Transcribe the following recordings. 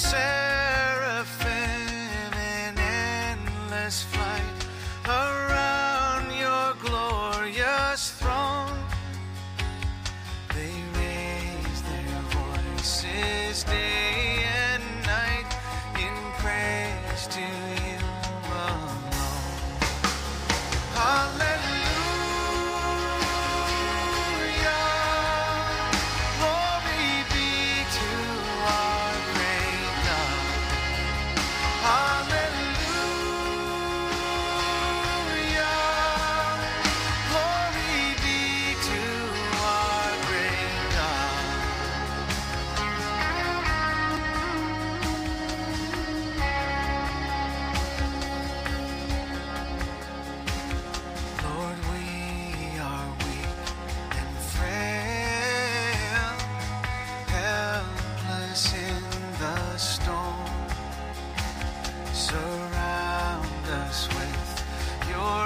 seraphim in endless flight around your glorious throne. They raise their voices day and night in praise to you alone. Hallelujah, glory be to our great God. Hallelujah, glory be to our great God. Lord, we are weak and frail, helpless in the storm. Surround us with your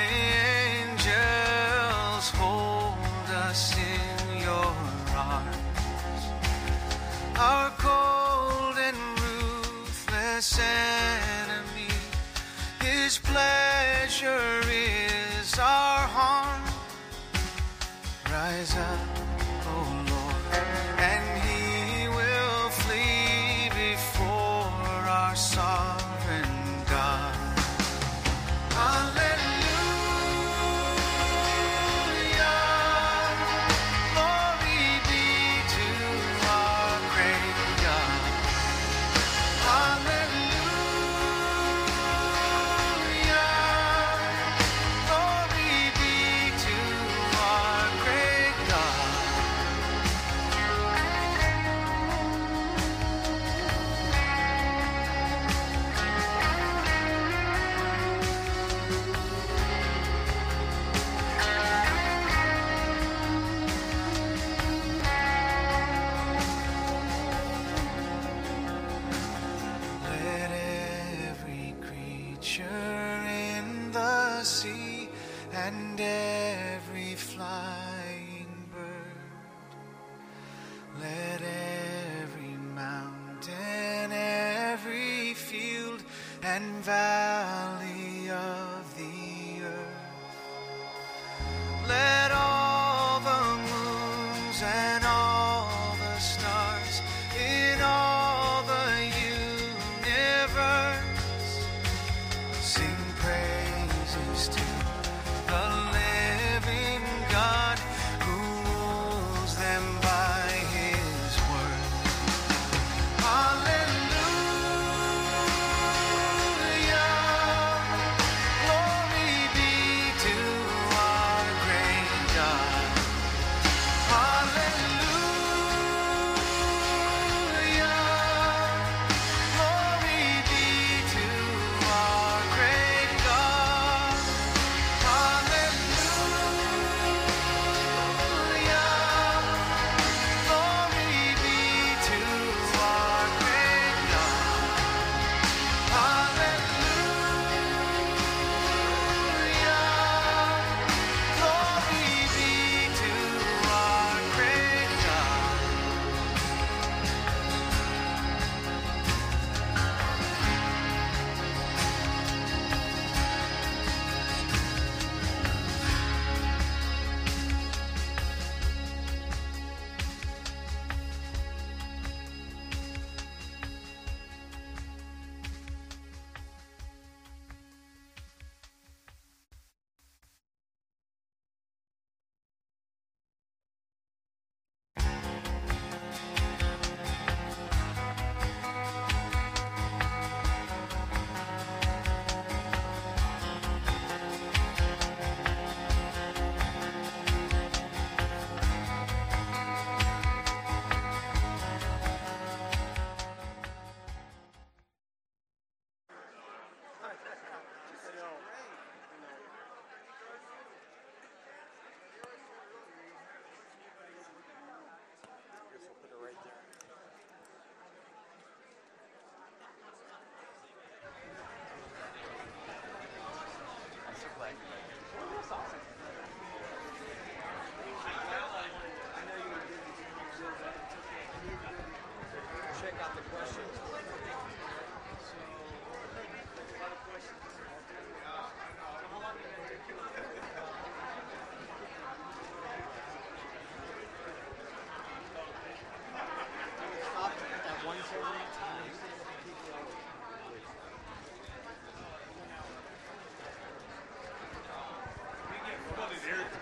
angels, hold us in your arms. Our cold and ruthless enemy, his pleasure is our harm. Rise up, O Lord, and he will flee before our sovereign God. Hallelujah, glory be to our great God. Hallelujah, glory be to our great God. Let every creature in the sea and every flying bird, let every mountain, every field and valley of the earth, let all the moons and all the stars in all the universe sing praises to the living God who rules them by his word. Hallelujah,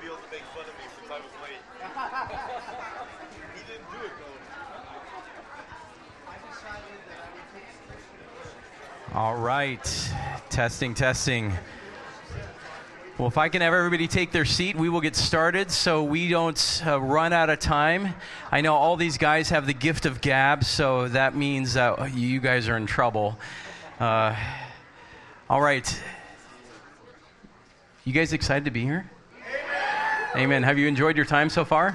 be able to make fun of me since I was late. He didn't do it, though. All right. Testing. Well, if I can have everybody take their seat, we will get started so we don't run out of time. I know all these guys have the gift of gab, so that means that you guys are in trouble. All right. You guys excited to be here? Amen. Amen. Have you enjoyed your time so far?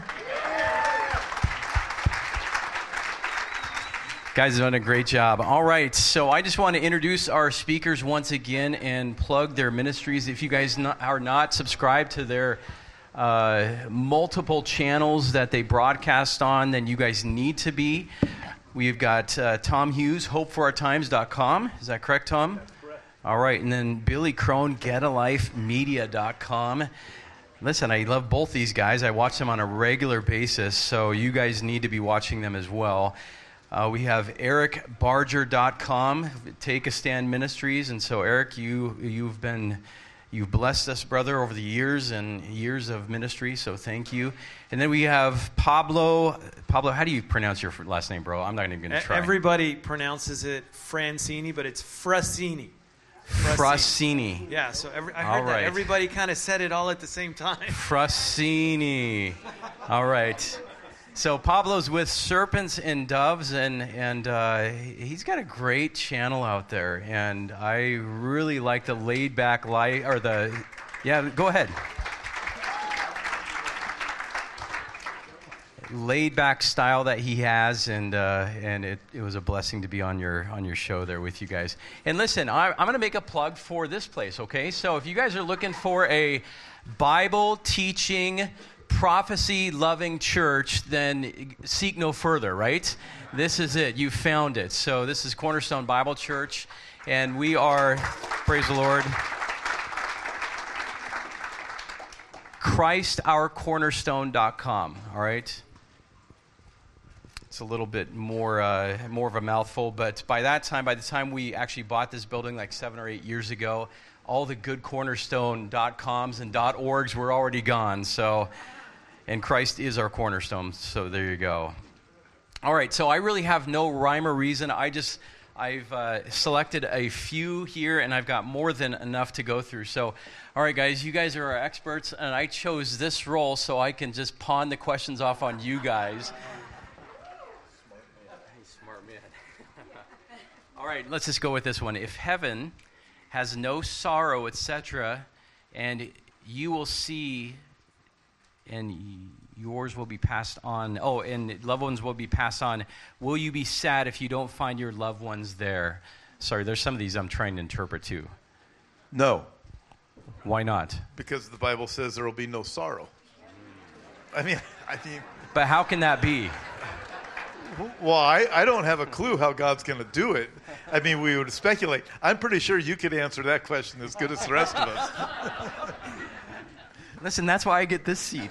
Guys have done a great job. All right, so I just want to introduce our speakers once again and plug their ministries. If you guys are not subscribed to their multiple channels that they broadcast on, then you guys need to be. We've got Tom Hughes, hopeforourtimes.com. Is that correct, Tom? That's correct. All right, and then Billy Crone, getalifemedia.com. Listen, I love both these guys. I watch them on a regular basis, so you guys need to be watching them as well. We have ericbarger.com, Take a Stand Ministries, and so Eric, you've blessed us, brother, over the years and years of ministry, so thank you. And then we have Pablo, how do you pronounce your last name, bro? I'm not even going to try. Everybody pronounces it Francini, but it's Frassini. Frassini. Yeah, so I heard that. Everybody kind of said it all at the same time. Frassini. All right. So Pablo's with Serpents and Doves, and he's got a great channel out there, and I really like the laid-back life, or the, yeah, go ahead. Laid-back style that he has, and it was a blessing to be on your show there with you guys. And listen, I'm going to make a plug for this place, okay? So if you guys are looking for a Bible-teaching, prophecy-loving church, then seek no further, right? This is it. You found it. So this is Cornerstone Bible Church, and we are, praise the Lord, ChristOurCornerstone.com, all right? It's a little bit more of a mouthful, but by the time we actually bought this building like 7 or 8 years ago, all the good cornerstone.coms and .orgs were already gone, so... And Christ is our cornerstone, so there you go. All right, so I really have no rhyme or reason. I've selected a few here, and I've got more than enough to go through. So, all right, guys, you guys are our experts, and I chose this role so I can just pawn the questions off on you guys. Smart man. All right, let's just go with this one. If heaven has no sorrow, etc., and you will see... and yours will be passed on. Oh, and loved ones will be passed on. Will you be sad if you don't find your loved ones there? Sorry, there's some of these I'm trying to interpret too. No. Why not? Because the Bible says there will be no sorrow. I think... But how can that be? Well, I don't have a clue how God's going to do it. I mean, we would speculate. I'm pretty sure you could answer that question as good as the rest of us. Listen, that's why I get this seat.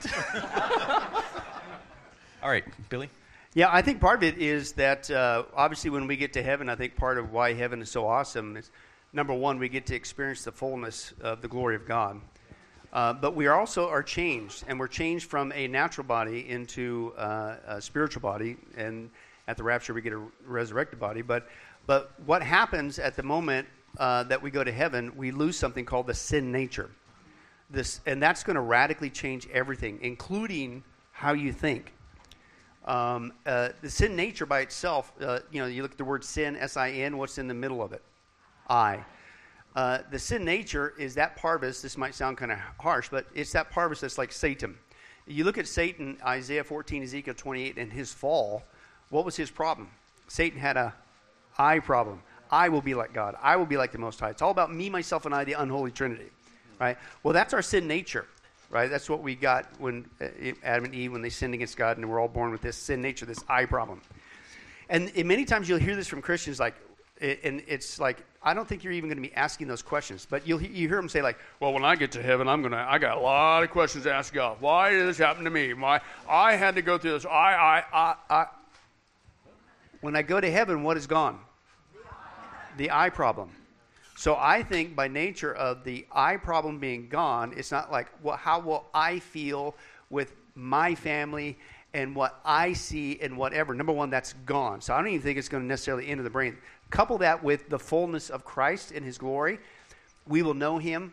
All right, Billy? Yeah, I think part of it is that obviously when we get to heaven, I think part of why heaven is so awesome is, number one, we get to experience the fullness of the glory of God. But we also are changed, and we're changed from a natural body into a spiritual body, and at the rapture we get a resurrected body. But what happens at the moment that we go to heaven, we lose something called the sin nature. And that's going to radically change everything, including how you think. The sin nature by itself, you look at the word sin, S-I-N, what's in the middle of it? I. The sin nature is that part of us, this might sound kind of harsh, but it's that part of us that's like Satan. You look at Satan, Isaiah 14, Ezekiel 28, and his fall, what was his problem? Satan had a I problem. I will be like God. I will be like the Most High. It's all about me, myself, and I, the unholy Trinity. Right? Well, that's our sin nature, right? That's what we got when Adam and Eve, when they sinned against God, and we're all born with this sin nature, this I problem. And many times you'll hear this from Christians, and it's like, I don't think you're even going to be asking those questions, but you hear them say like, well, when I get to heaven, I got a lot of questions to ask God. Why did this happen to me? Why I had to go through this? I. When I go to heaven, what is gone? The I problem. So I think by nature of the I problem being gone, it's not like, well, how will I feel with my family and what I see and whatever. Number one, that's gone. So I don't even think it's going to necessarily enter the brain. Couple that with the fullness of Christ in his glory. We will know him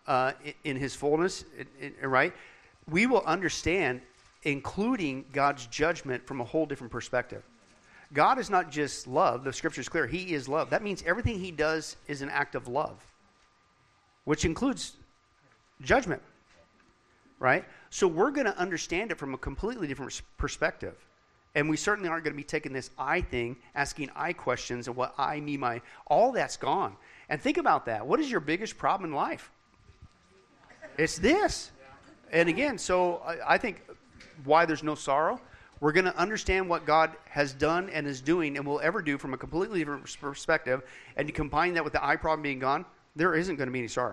in his fullness, right? We will understand, including God's judgment from a whole different perspective. God is not just love. The scripture is clear. He is love. That means everything he does is an act of love, which includes judgment, right? So we're going to understand it from a completely different perspective. And we certainly aren't going to be taking this I thing, asking I questions and what I, me, my, all that's gone. And think about that. What is your biggest problem in life? It's this. And again, so I think why there's no sorrow, we're going to understand what God has done and is doing and will ever do from a completely different perspective. And you combine that with the I problem being gone, there isn't going to be any sorrow.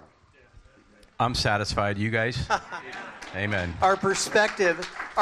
I'm satisfied. You guys? Amen. Our perspective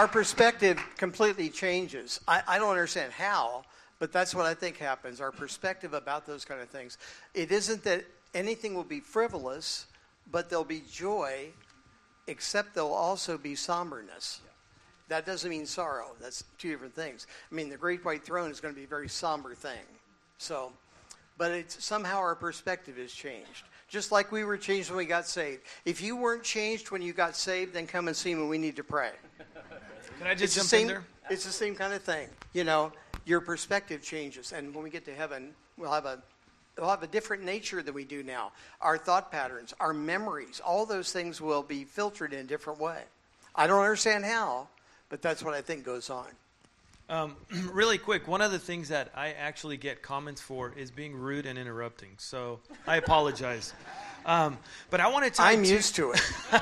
completely changes. I don't understand how, but that's what I think happens. Our perspective about those kind of things. It isn't that anything will be frivolous, but there'll be joy, except there'll also be somberness. That doesn't mean sorrow. That's two different things. I mean, the Great White Throne is going to be a very somber thing. So, but it's somehow our perspective has changed. Just like we were changed when we got saved. If you weren't changed when you got saved, then come and see me. We need to pray. Can I just jump in there? It's the same kind of thing. You know, your perspective changes. And when we get to heaven, we'll have a different nature than we do now. Our thought patterns, our memories, all those things will be filtered in a different way. I don't understand how, but that's what I think goes on. Really quick, one of the things that I actually get comments for is being rude and interrupting. So I apologize. But I want to talk I'm used to it.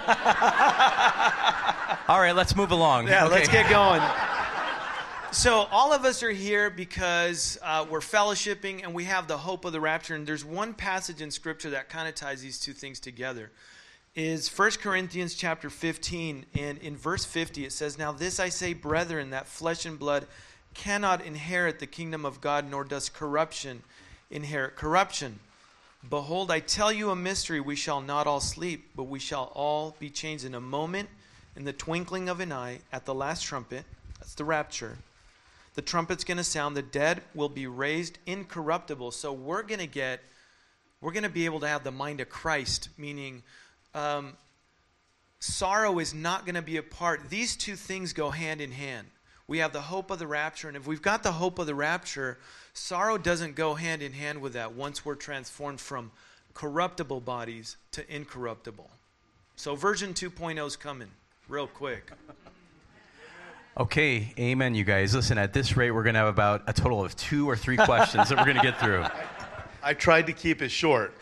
All right, let's move along. Yeah, Okay. let's get going. So all of us are here because we're fellowshipping and we have the hope of the rapture. And there's one passage in Scripture that kind of ties these two things together. Is 1 Corinthians chapter 15, and in verse 50 it says, "Now this I say, brethren, that flesh and blood cannot inherit the kingdom of God, nor does corruption inherit corruption. Behold, I tell you a mystery, we shall not all sleep, but we shall all be changed in a moment, in the twinkling of an eye, at the last trumpet." That's the rapture. The trumpet's going to sound, the dead will be raised incorruptible. So we're going to be able to have the mind of Christ, meaning sorrow is not going to be a part. These two things go hand in hand. We have the hope of the rapture, and if we've got the hope of the rapture, sorrow doesn't go hand in hand with that once we're transformed from corruptible bodies to incorruptible. So version 2.0 is coming real quick. Okay, amen, you guys. Listen, at this rate, we're going to have about a total of 2 or 3 questions that we're going to get through. I tried to keep it short.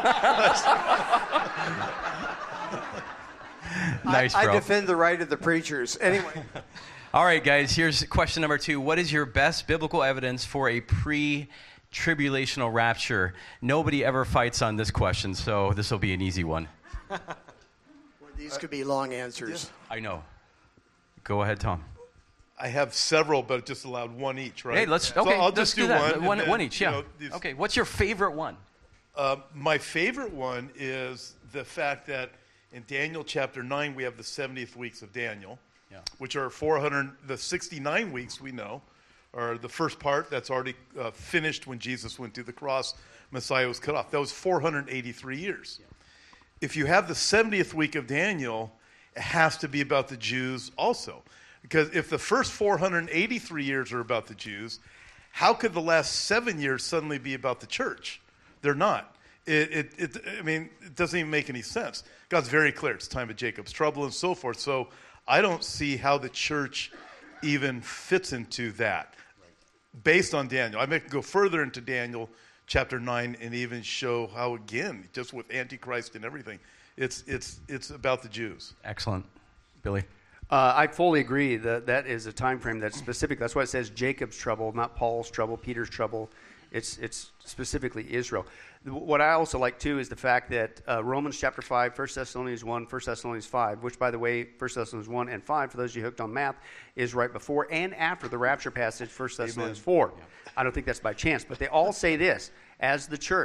Nice, I bro. defend the right of the preachers. Anyway. All right, guys, here's question number 2. What is your best biblical evidence for a pre-tribulational rapture? Nobody ever fights on this question, so this will be an easy one. Well, these could be long answers. I know. Go ahead, Tom. I have several, but just allowed one each, right? Hey, let's So I'll let's just do do that. one. and One then, each, yeah. Okay, what's your favorite one? My favorite one is the fact that in Daniel chapter 9, we have the 70th weeks of Daniel, which are the 69 weeks we know, are the first part that's already finished when Jesus went to the cross, Messiah was cut off. That was 483 years. If you have the 70th week of Daniel, it has to be about the Jews also. Because if the first 483 years are about the Jews, how could the last 7 years suddenly be about the church? They're not. It doesn't even make any sense. God's very clear. It's time of Jacob's trouble and so forth. So I don't see how the church even fits into that based on Daniel. I may go further into Daniel chapter 9 and even show how, again, just with Antichrist and everything, it's about the Jews. Excellent. Billy? I fully agree that is a time frame that's specific. That's why it says Jacob's trouble, not Paul's trouble, Peter's trouble. It's specifically Israel. What I also like, too, is the fact that Romans chapter 5, 1 Thessalonians 1, 1 Thessalonians 5, which, by the way, 1 Thessalonians 1 and 5, for those of you hooked on math, is right before and after the rapture passage, 1 Thessalonians 4. I don't think that's by chance, but they all say this, as the church,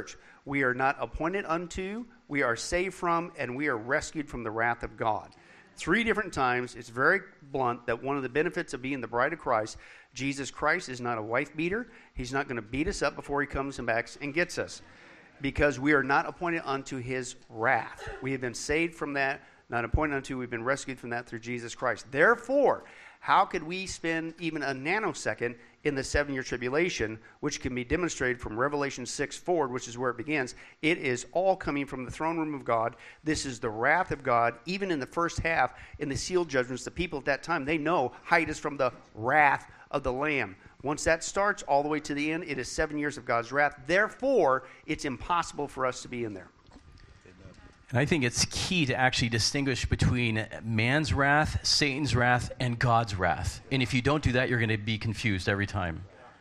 we are not appointed unto, we are saved from, and we are rescued from the wrath of God. 3 different times. It's very blunt that one of the benefits of being the bride of Christ, Jesus Christ is not a wife beater. He's not going to beat us up before he comes and back and gets us, because we are not appointed unto his wrath. We have been saved from that, not appointed unto, we've been rescued from that through Jesus Christ. Therefore, how could we spend even a nanosecond in the 7-year tribulation, which can be demonstrated from Revelation 6 forward, which is where it begins? It is all coming from the throne room of God. This is the wrath of God. Even in the first half, in the sealed judgments, the people at that time, they know hide us from the wrath of the Lamb. Once that starts all the way to the end, it is 7 years of God's wrath. Therefore, it's impossible for us to be in there. And I think it's key to actually distinguish between man's wrath, Satan's wrath, and God's wrath. And if you don't do that, you're going to be confused every time.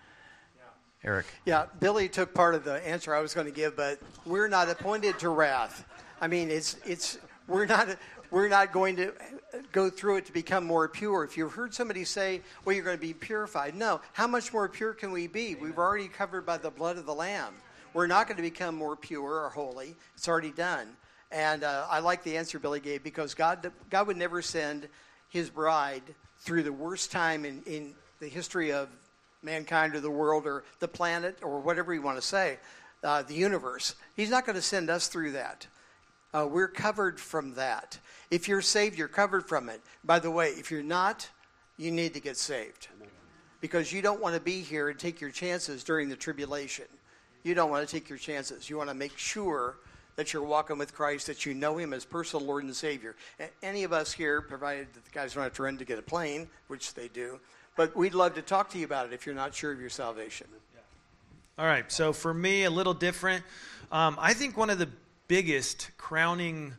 Eric. Yeah, Billy took part of the answer I was going to give, but we're not appointed to wrath. I mean, we're not going to go through it to become more pure. If you've heard somebody say, well, you're going to be purified. No, how much more pure can we be? We've already covered by the blood of the Lamb. We're not going to become more pure or holy. It's already done. And I like the answer Billy gave, because God would never send his bride through the worst time in the history of mankind or the world or the planet or whatever you want to say, the universe. He's not going to send us through that. We're covered from that. If you're saved, you're covered from it. By the way, if you're not, you need to get saved, because you don't want to be here and take your chances during the tribulation. You don't want to take your chances. You want to make sure that you're walking with Christ, that you know him as personal Lord and Savior. And any of us here, provided that the guys don't have to run to get a plane, which they do, but we'd love to talk to you about it if you're not sure of your salvation. All right, so for me, a little different. I think one of the biggest crowning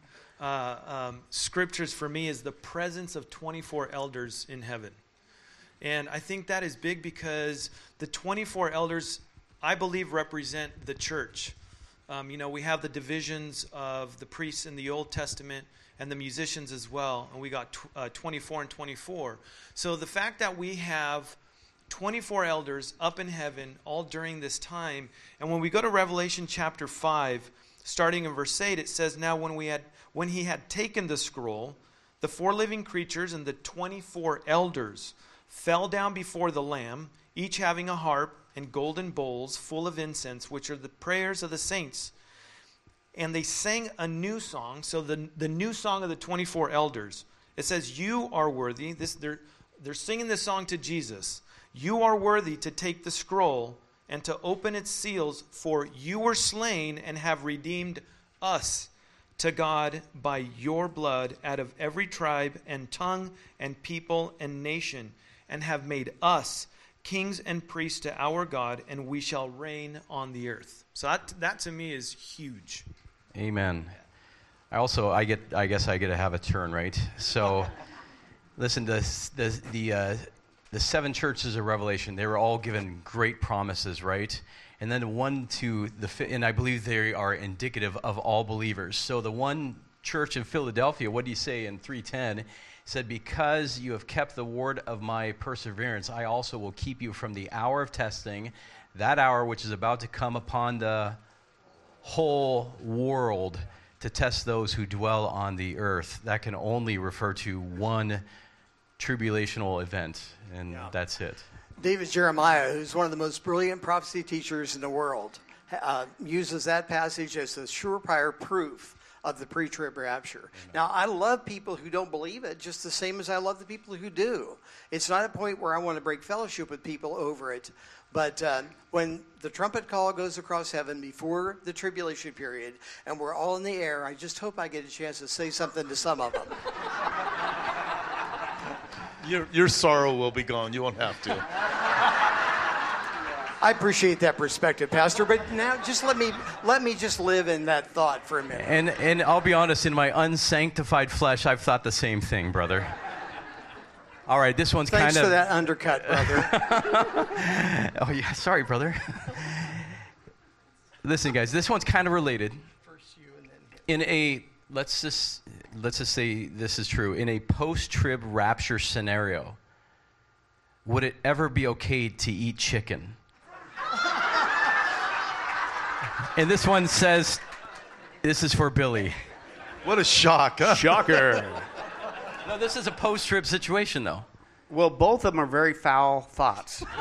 scriptures for me is the presence of 24 elders in heaven. And I think that is big because the 24 elders, I believe, represent the church. We have the divisions of the priests in the Old Testament and the musicians as well, and we got 24 and 24. So the fact that we have 24 elders up in heaven all during this time, and when we go to Revelation chapter 5, starting in verse 8, it says, now when he had taken the scroll, the 4 living creatures and the 24 elders fell down before the Lamb, each having a harp and golden bowls full of incense, which are the prayers of the saints. And they sang a new song. So the new song of the 24 elders, it says, you are worthy. They're singing this song to Jesus. You are worthy to take the scroll and to open its seals, for you were slain and have redeemed us to God by your blood out of every tribe and tongue and people and nation, and have made us kings and priests to our God, and we shall reign on the earth. So that to me is huge. Amen. I guess I get to have a turn, right? So, listen, the 7 churches of Revelation, they were all given great promises, right? And then and I believe they are indicative of all believers. So the one church in Philadelphia, what do you say in 3:10? Said, because you have kept the word of my perseverance, I also will keep you from the hour of testing, that hour which is about to come upon the whole world to test those who dwell on the earth. That can only refer to one tribulational event, and that's it. David Jeremiah, who's one of the most brilliant prophecy teachers in the world, uses that passage as a surefire proof of the pre-trib rapture. Amen. Now, I love people who don't believe it just the same as I love the people who do. It's not a point where I want to break fellowship with people over it. But when the trumpet call goes across heaven before the tribulation period and we're all in the air, I just hope I get a chance to say something to some of them. Your sorrow will be gone. You won't have to. I appreciate that perspective, Pastor, but now just let me just live in that thought for a minute. And I'll be honest, in my unsanctified flesh, I've thought the same thing, brother. All right, this one's Thanks kind of... for that undercut, brother. Oh, yeah, sorry, brother. Listen, guys, this one's kind of related. First you and then him. Let's just say this is true. In a post-trib rapture scenario, would it ever be okay to eat chicken? And this one says, this is for Billy. What a shock, huh? Shocker. No, this is a post-trib situation, though. Well, both of them are very foul thoughts. Ooh,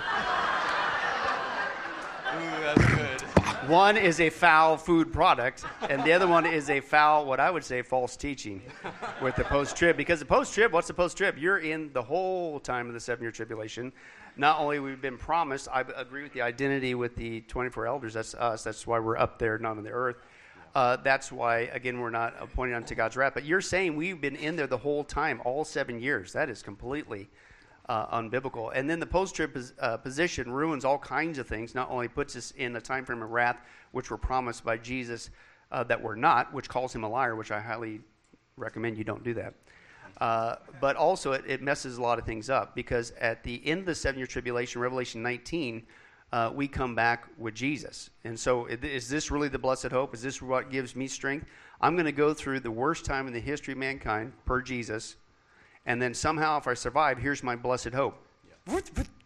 that's good. One is a foul food product, and the other one is a foul, what I would say, false teaching with the post-trib. Because the post-trib, what's the post-trib? You're in the whole time of the 7-year tribulation. Not only we've been promised, I agree with the identity with the 24 elders. That's us. That's why we're up there, not on the earth. That's why, again, we're not appointed unto God's wrath. But you're saying we've been in there the whole time, all 7 years. That is completely unbiblical. And then the post-trib position ruins all kinds of things. Not only puts us in a time frame of wrath, which we're promised by Jesus that we're not, which calls him a liar, which I highly recommend you don't do that. But also it messes a lot of things up, because at the end of the 7-year tribulation, Revelation 19, we come back with Jesus. And so is this really the blessed hope? Is this what gives me strength? I'm going to go through the worst time in the history of mankind per Jesus, and then somehow if I survive, here's my blessed hope. Yeah.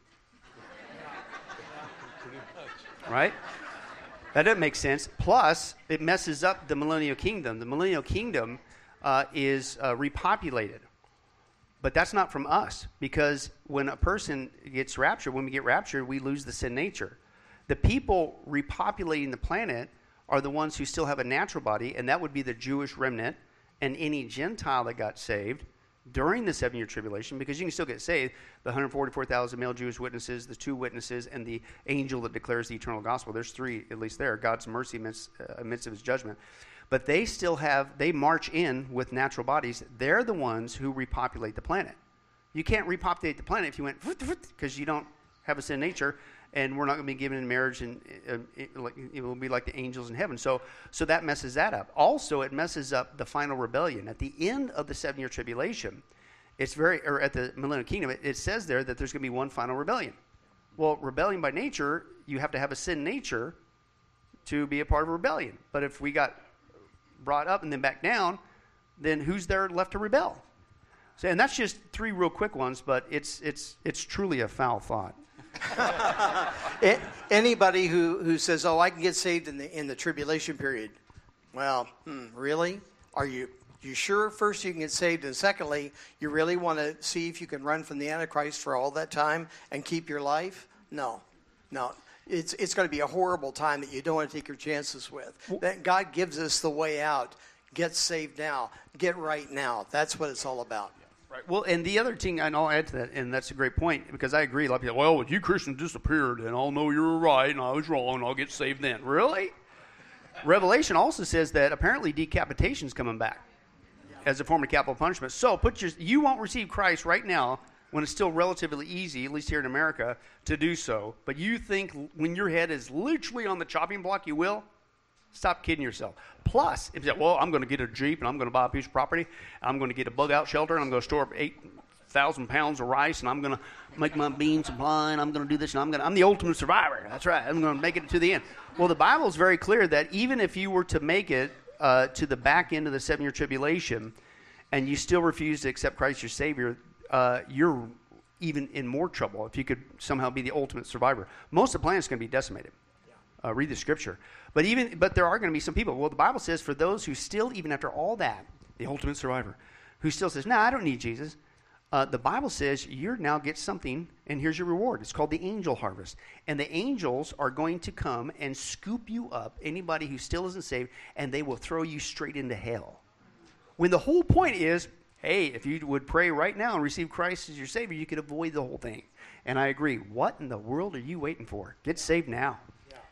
Right? That doesn't make sense. Plus, it messes up the millennial kingdom. The millennial kingdom is repopulated. But that's not from us, because when a person gets raptured, when we get raptured, we lose the sin nature. The people repopulating the planet are the ones who still have a natural body, and that would be the Jewish remnant and any Gentile that got saved during the 7-year tribulation, because you can still get saved. The 144,000 male Jewish witnesses, the 2 witnesses, and the angel that declares the eternal gospel. There's 3 at least there. God's mercy amidst of his judgment. But they still they march in with natural bodies. They're the ones who repopulate the planet. You can't repopulate the planet if you went, because you don't have a sin nature, and we're not going to be given in marriage, and it will be like the angels in heaven. So that messes that up. Also, it messes up the final rebellion. At the end of the 7-year tribulation, or at the millennial kingdom, it says there that there's going to be one final rebellion. Well, rebellion by nature, you have to have a sin nature to be a part of a rebellion. But if we got brought up and then back down, then who's there left to rebel? So, and that's just 3 real quick ones, but it's truly a foul thought. Anybody who says, "Oh, I can get saved in the tribulation period," well, really? Are you sure? First, you can get saved, and secondly, you really want to see if you can run from the Antichrist for all that time and keep your life? No. It's going to be a horrible time that you don't want to take your chances with. That God gives us the way out. Get saved now. Get right now. That's what it's all about. Right. Well, and the other thing, and I'll add to that, and that's a great point, because I agree. A lot of people, well, if you Christians disappeared, and I'll know you were right, and I was wrong, and I'll get saved then. Really? Revelation also says that apparently decapitation is coming back as a form of capital punishment. So you won't receive Christ right now when it's still relatively easy, at least here in America, to do so. But you think when your head is literally on the chopping block, you will? Stop kidding yourself. Plus, if you say, well, I'm going to get a Jeep, and I'm going to buy a piece of property, I'm going to get a bug-out shelter, and I'm going to store up 8,000 pounds of rice, and I'm going to make my bean supply, and I'm going to do this, and I'm the ultimate survivor. That's right. I'm going to make it to the end. Well, the Bible is very clear that even if you were to make it to the back end of the 7-year tribulation, and you still refuse to accept Christ your Savior, you're even in more trouble if you could somehow be the ultimate survivor. Most of the planet's going to be decimated. Read the scripture. But there are going to be some people. Well, the Bible says for those who still, even after all that, the ultimate survivor, who still says, I don't need Jesus. The Bible says you now get something, and here's your reward. It's called the angel harvest. And the angels are going to come and scoop you up, anybody who still isn't saved, and they will throw you straight into hell. When the whole point is, hey, if you would pray right now and receive Christ as your Savior, you could avoid the whole thing. And I agree. What in the world are you waiting for? Get saved now.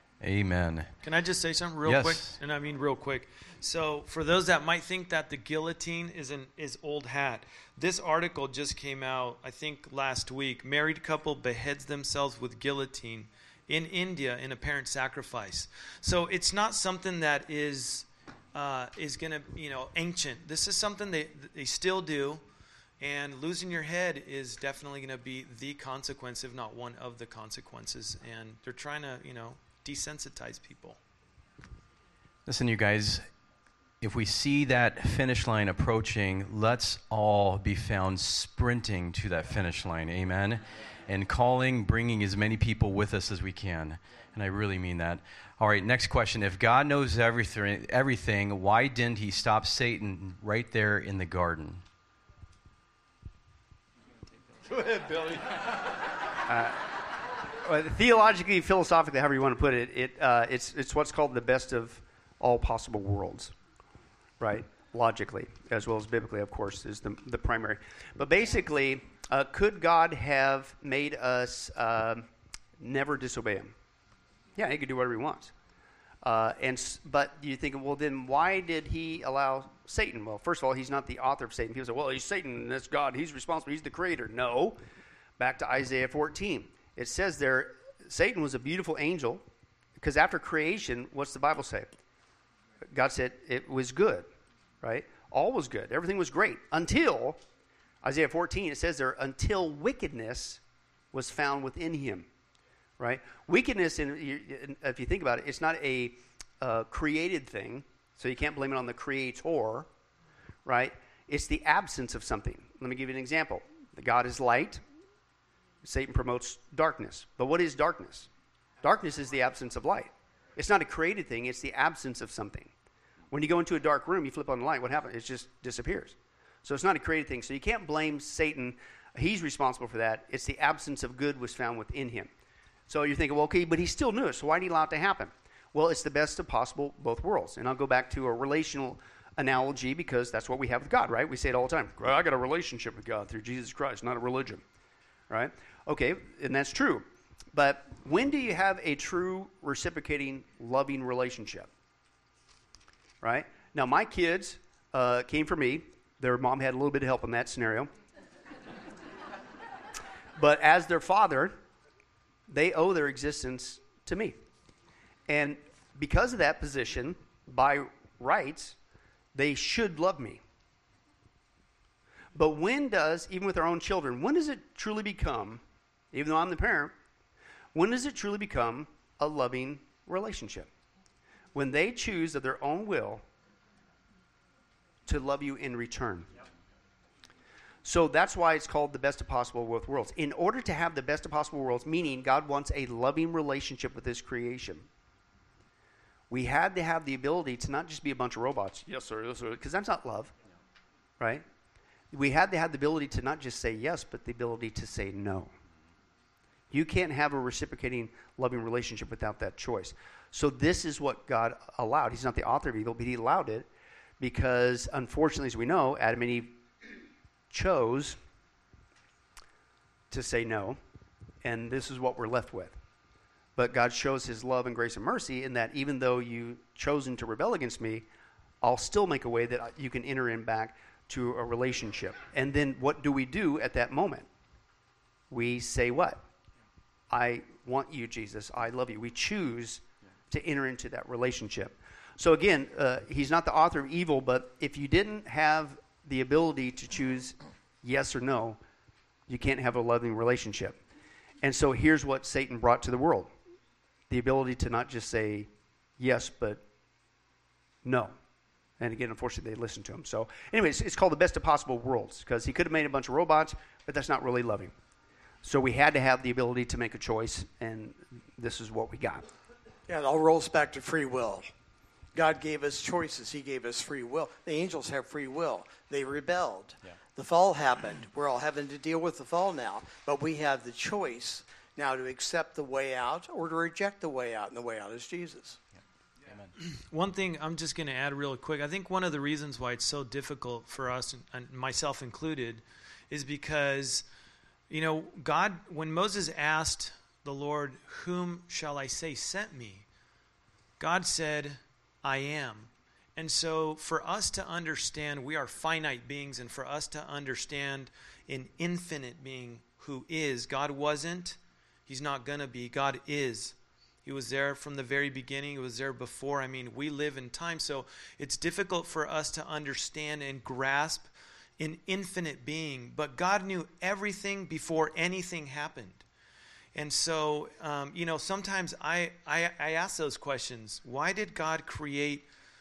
Amen. Can I just say something real quick? And I mean real quick. So for those that might think that the guillotine is old hat, this article just came out, I think, last week. Married couple beheads themselves with guillotine in India in apparent sacrifice. So it's not something that is going to, ancient. This is something they still do. And losing your head is definitely going to be the consequence, if not one of the consequences. And they're trying to, desensitize people. Listen, you guys, if we see that finish line approaching, let's all be found sprinting to that finish line. Amen. And bringing as many people with us as we can. And I really mean that. All right, next question. If God knows everything, why didn't he stop Satan right there in the garden? Go ahead, Billy. Well, theologically, philosophically, however you want to put it, it's what's called the best of all possible worlds, right? Logically, as well as biblically, of course, is the primary. But basically, could God have made us never disobey him? Yeah, he could do whatever he wants. But you think, well, then why did he allow Satan? Well, first of all, he's not the author of Satan. People say, well, he's Satan, that's God, he's responsible, he's the creator. No. Back to Isaiah 14. It says there, Satan was a beautiful angel, because after creation, what's the Bible say? God said it was good, right? All was good. Everything was great until, Isaiah 14, it says there, until wickedness was found within him. Right? Wickedness, if you think about it, it's not a created thing, so you can't blame it on the creator, right? It's the absence of something. Let me give you an example. God is light. Satan promotes darkness. But what is darkness? Darkness is the absence of light. It's not a created thing. It's the absence of something. When you go into a dark room, you flip on the light. What happens? It just disappears. So it's not a created thing. So you can't blame Satan. He's responsible for that. It's the absence of good was found within him. So you're thinking, well, okay, but he still knew it, so why did he allow it to happen? Well, it's the best of possible both worlds. And I'll go back to a relational analogy, because that's what we have with God, right? We say it all the time. I got a relationship with God through Jesus Christ, not a religion, right? Okay, and that's true. But when do you have a true reciprocating, loving relationship? Right? Now, my kids came from me. Their mom had a little bit of help in that scenario. But as their father, they owe their existence to me. And because of that position, by rights, they should love me. But even with our own children, when does it truly become, even though I'm the parent, when does it truly become a loving relationship? When they choose of their own will to love you in return. So that's why it's called the best of possible both worlds. In order to have the best of possible worlds, meaning God wants a loving relationship with his creation, we had to have the ability to not just be a bunch of robots. Yes, sir, because that's not love, right? We had to have the ability to not just say yes, but the ability to say no. You can't have a reciprocating, loving relationship without that choice. So this is what God allowed. He's not the author of evil, but he allowed it because, unfortunately, as we know, Adam and Eve chose to say no, and this is what we're left with. But God shows his love and grace and mercy in that even though you've chosen to rebel against me, I'll still make a way that you can enter in back to a relationship. And then what do we do at that moment? We say what? I want you, Jesus. I love you. We choose to enter into that relationship. So again, he's not the author of evil, but if you didn't have the ability to choose yes or no, you can't have a loving relationship. And so here's what Satan brought to the world. The ability to not just say yes, but no. And again, unfortunately, they listened to him. So anyways, it's called the best of possible worlds because he could have made a bunch of robots, but that's not really loving. So we had to have the ability to make a choice, and this is what we got. Yeah, it all rolls back to free will. God gave us choices. He gave us free will. The angels have free will. They rebelled. Yeah. The fall happened. We're all having to deal with the fall now. But we have the choice now to accept the way out or to reject the way out, and the way out is Jesus. Yeah. Amen. One thing I'm just going to add real quick. I think one of the reasons why it's so difficult for us, and myself included, is because, you know, God, when Moses asked the Lord, "Whom shall I say sent me?" God said, "I am." And so for us to understand we are finite beings, and for us to understand an infinite being who is, God wasn't, he's not going to be, God is. He was there from the very beginning. He was there before. I mean, we live in time, so it's difficult for us to understand and grasp an infinite being. But God knew everything before anything happened. And so, you know, sometimes I ask those questions. Why did God create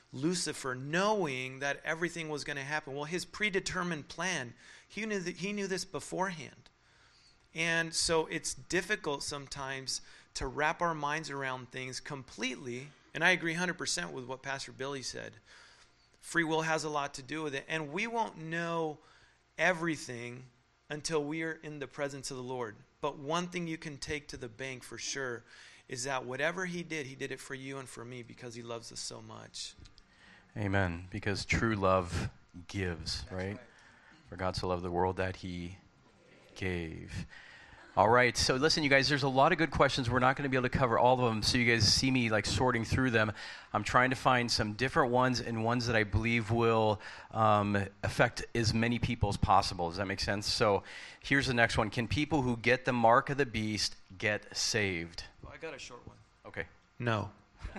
Lucifer, knowing that everything was going to happen. Well, his predetermined plan, he knew this beforehand. And so it's difficult sometimes to wrap our minds around things completely. And I agree 100% with what Pastor Billy said. Free will has a lot to do with it. And we won't know everything until we are in the presence of the Lord. But one thing you can take to the bank for sure is that whatever he did it for you and for me because he loves us so much. Amen. Because true love gives, right? For God so loved the world that he gave. All right, so listen, you guys, there's a lot of good questions. We're not going to be able to cover all of them, so you guys see me like sorting through them. I'm trying to find some different ones and ones that I believe will affect as many people as possible. Does that make sense? So here's the next one. Can people who get the mark of the beast get saved? Well, I got a short one. Okay. No.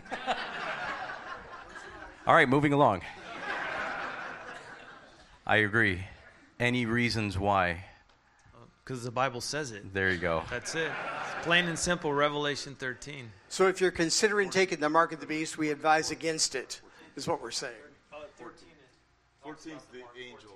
All right, moving along. I agree. Any reasons why? Because the Bible says it. There you go. That's it. It's plain and simple, Revelation 13. So if you're considering taking the mark of the beast, we advise against it, is what we're saying. 14 is the angel.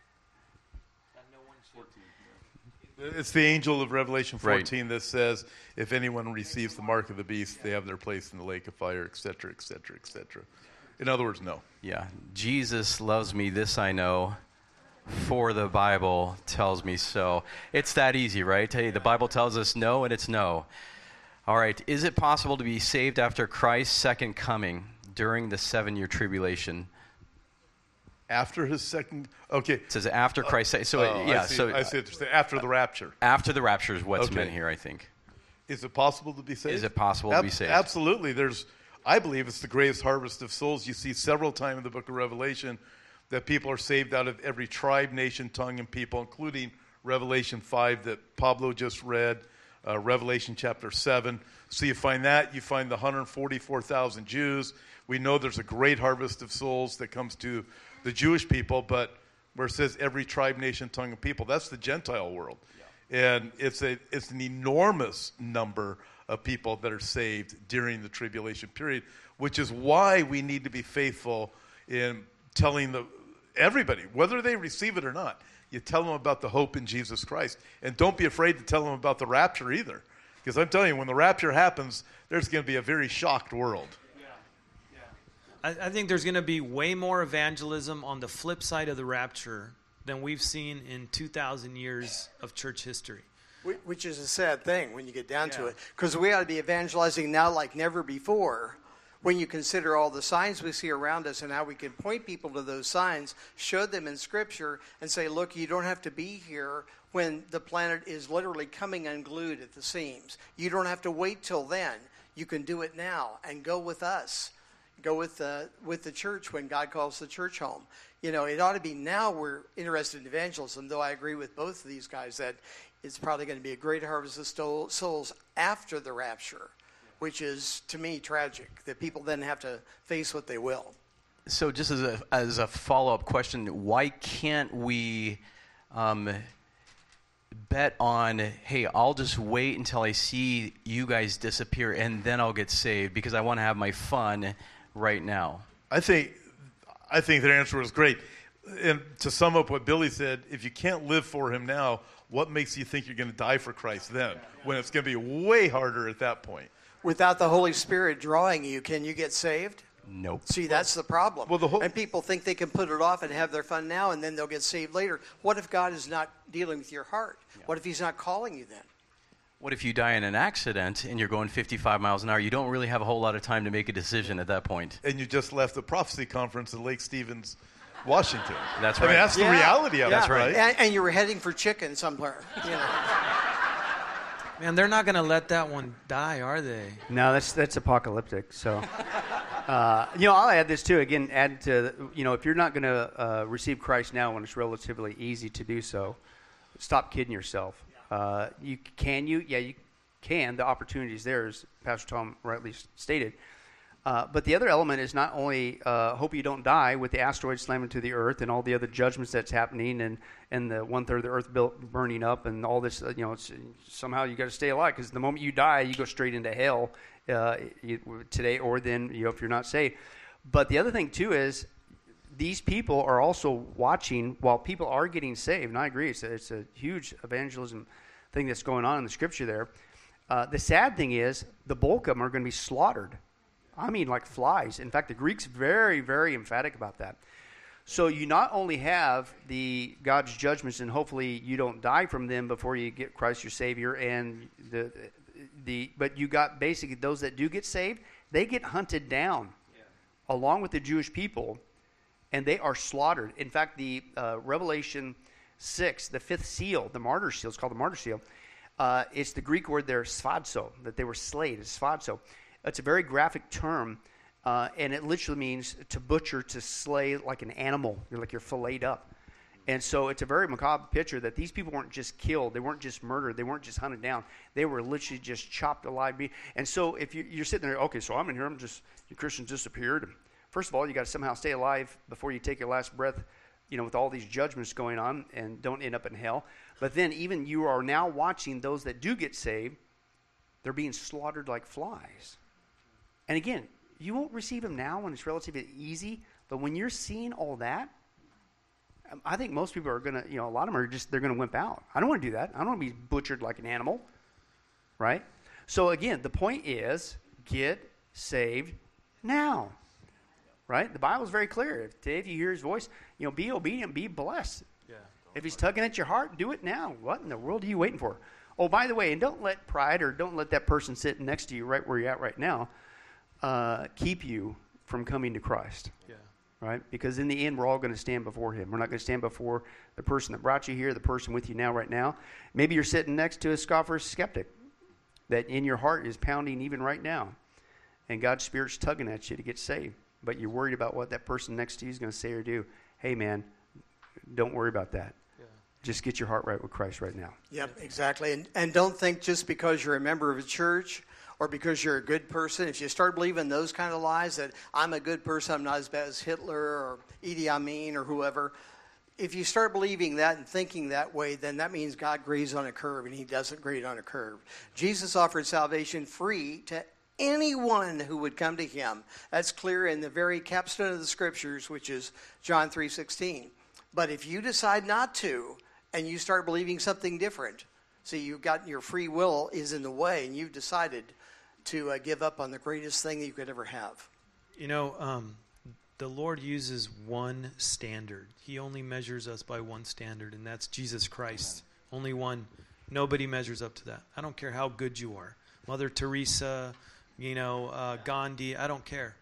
It's the angel of Revelation 14 that says, if anyone receives the mark of the beast, they have their place in the lake of fire, etc., etc., etc. In other words, no. Yeah. Jesus loves me, this I know, for the Bible tells me so. It's that easy, right? Hey, the Bible tells us no, and it's no. All right. Is it possible to be saved after Christ's second coming during the 7-year tribulation? After his second, okay. It says after Christ. So I see it. After the rapture. After the rapture is what's Okay. meant here, I think. Is it possible to be saved? Is it possible to be saved? Absolutely. I believe it's the greatest harvest of souls. You see several times in the book of Revelation that people are saved out of every tribe, nation, tongue, and people, including Revelation 5 that Pablo just read, Revelation chapter 7. So you find that. You find the 144,000 Jews. We know there's a great harvest of souls that comes to the Jewish people, but where it says every tribe, nation, tongue, and people, that's the Gentile world. Yeah. And it's an enormous number of people that are saved during the tribulation period, which is why we need to be faithful in telling everybody, whether they receive it or not, you tell them about the hope in Jesus Christ. And don't be afraid to tell them about the rapture either. Because I'm telling you, when the rapture happens, there's going to be a very shocked world. I think there's going to be way more evangelism on the flip side of the rapture than we've seen in 2,000 years of church history. Which is a sad thing when you get down to it. Because we ought to be evangelizing now like never before. When you consider all the signs we see around us and how we can point people to those signs, show them in Scripture, and say, look, you don't have to be here when the planet is literally coming unglued at the seams. You don't have to wait till then. You can do it now and go with us. Go with the church when God calls the church home. You know, it ought to be now we're interested in evangelism, though I agree with both of these guys that it's probably going to be a great harvest of souls after the rapture, which is, to me, tragic, that people then have to face what they will. So just as a follow-up question, why can't we bet on, hey, I'll just wait until I see you guys disappear and then I'll get saved because I want to have my fun right now? I think their answer was great. And to sum up what Billy said, if you can't live for him now, what makes you think you're going to die for Christ then, when it's going to be way harder at that point? Without the Holy Spirit drawing you, can you get saved? Nope. See, that's the problem. Well, and people think they can put it off and have their fun now, and then they'll get saved later. What if God is not dealing with your heart? Yeah. What if he's not calling you then? What if you die in an accident and you're going 55 miles an hour? You don't really have a whole lot of time to make a decision at that point. And you just left the prophecy conference in Lake Stevens, Washington. That's right. I mean, that's the reality of it, That's right? And you were heading for chicken somewhere. You know. Man, they're not going to let that one die, are they? No, that's apocalyptic. So, I'll add this too. Again, add to if you're not going to receive Christ now when it's relatively easy to do so, stop kidding yourself. You can. The opportunity is there, as Pastor Tom rightly stated. But the other element is not only hope you don't die with the asteroid slamming to the earth and all the other judgments that's happening and the 1/3 of the earth burning up and all this. It's, somehow you got to stay alive because the moment you die, you go straight into hell today or then if you're not saved. But the other thing, too, is these people are also watching while people are getting saved. And I agree, it's a huge evangelism thing that's going on in the Scripture there. The sad thing is the bulk of them are going to be slaughtered. I mean, like flies. In fact, the Greek's very, very emphatic about that. So you not only have God's judgments, and hopefully you don't die from them before you get Christ your Savior, and but you got basically those that do get saved, they get hunted down along with the Jewish people, and they are slaughtered. In fact, the Revelation 6, the fifth seal, the martyr seal, it's called the martyr seal. It's the Greek word there, sphadzo, that they were slayed. It's sphadzo. It's a very graphic term. And it literally means to butcher, to slay like an animal. You're filleted up. And so it's a very macabre picture that these people weren't just killed. They weren't just murdered. They weren't just hunted down. They were literally just chopped alive. And so if you're sitting there, okay, so I'm in here, your Christians disappeared. First of all, you got to somehow stay alive before you take your last breath, with all these judgments going on, and don't end up in hell. But then even you are now watching those that do get saved, they're being slaughtered like flies. And again, you won't receive them now when it's relatively easy, but when you're seeing all that, I think most people are going to, a lot of them are they're going to wimp out. I don't want to do that. I don't want to be butchered like an animal, right? So again, the point is, get saved now, right? The Bible is very clear. If you hear his voice, be obedient, be blessed. Yeah. If he's tugging at your heart, do it now. What in the world are you waiting for? Oh, by the way, and don't let pride or don't let that person sitting next to you right where you're at right now keep you from coming to Christ, right? Because in the end, we're all going to stand before him. We're not going to stand before the person that brought you here, the person with you now, right now. Maybe you're sitting next to a scoffer skeptic that in your heart is pounding even right now, and God's Spirit's tugging at you to get saved, but you're worried about what that person next to you is going to say or do. Hey, man, don't worry about that. Just get your heart right with Christ right now. Yep, exactly. And don't think just because you're a member of a church or because you're a good person, if you start believing those kind of lies that I'm a good person, I'm not as bad as Hitler or Idi Amin or whoever, if you start believing that and thinking that way, then that means God grades on a curve, and he doesn't grade on a curve. Jesus offered salvation free to anyone who would come to him. That's clear in the very capstone of the Scriptures, which is John 3:16. But if you decide not to, and you start believing something different, see, you've got your free will is in the way, and you've decided to give up on the greatest thing that you could ever have. The Lord uses one standard. He only measures us by one standard, and that's Jesus Christ. Only one. Nobody measures up to that. I don't care how good you are. Mother Teresa, Gandhi, I don't care.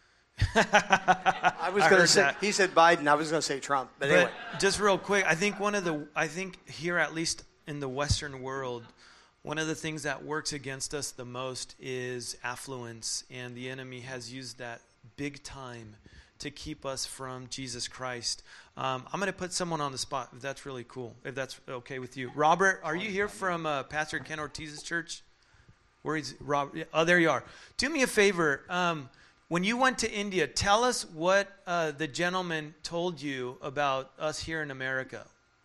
I was going to say, he said Biden, I was going to say Trump. But anyway. Just real quick, I think here, at least in the Western world, one of the things that works against us the most is affluence, and the enemy has used that big time to keep us from Jesus Christ. I'm going to put someone on the spot, if that's really cool, if that's okay with you. Robert, are you here from Pastor Ken Ortiz's church? Where is Robert? Oh, there you are. Do me a favor. When you went to India, tell us what the gentleman told you about us here in America.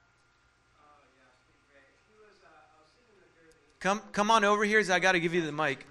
Come on over here. I got to give you the mic.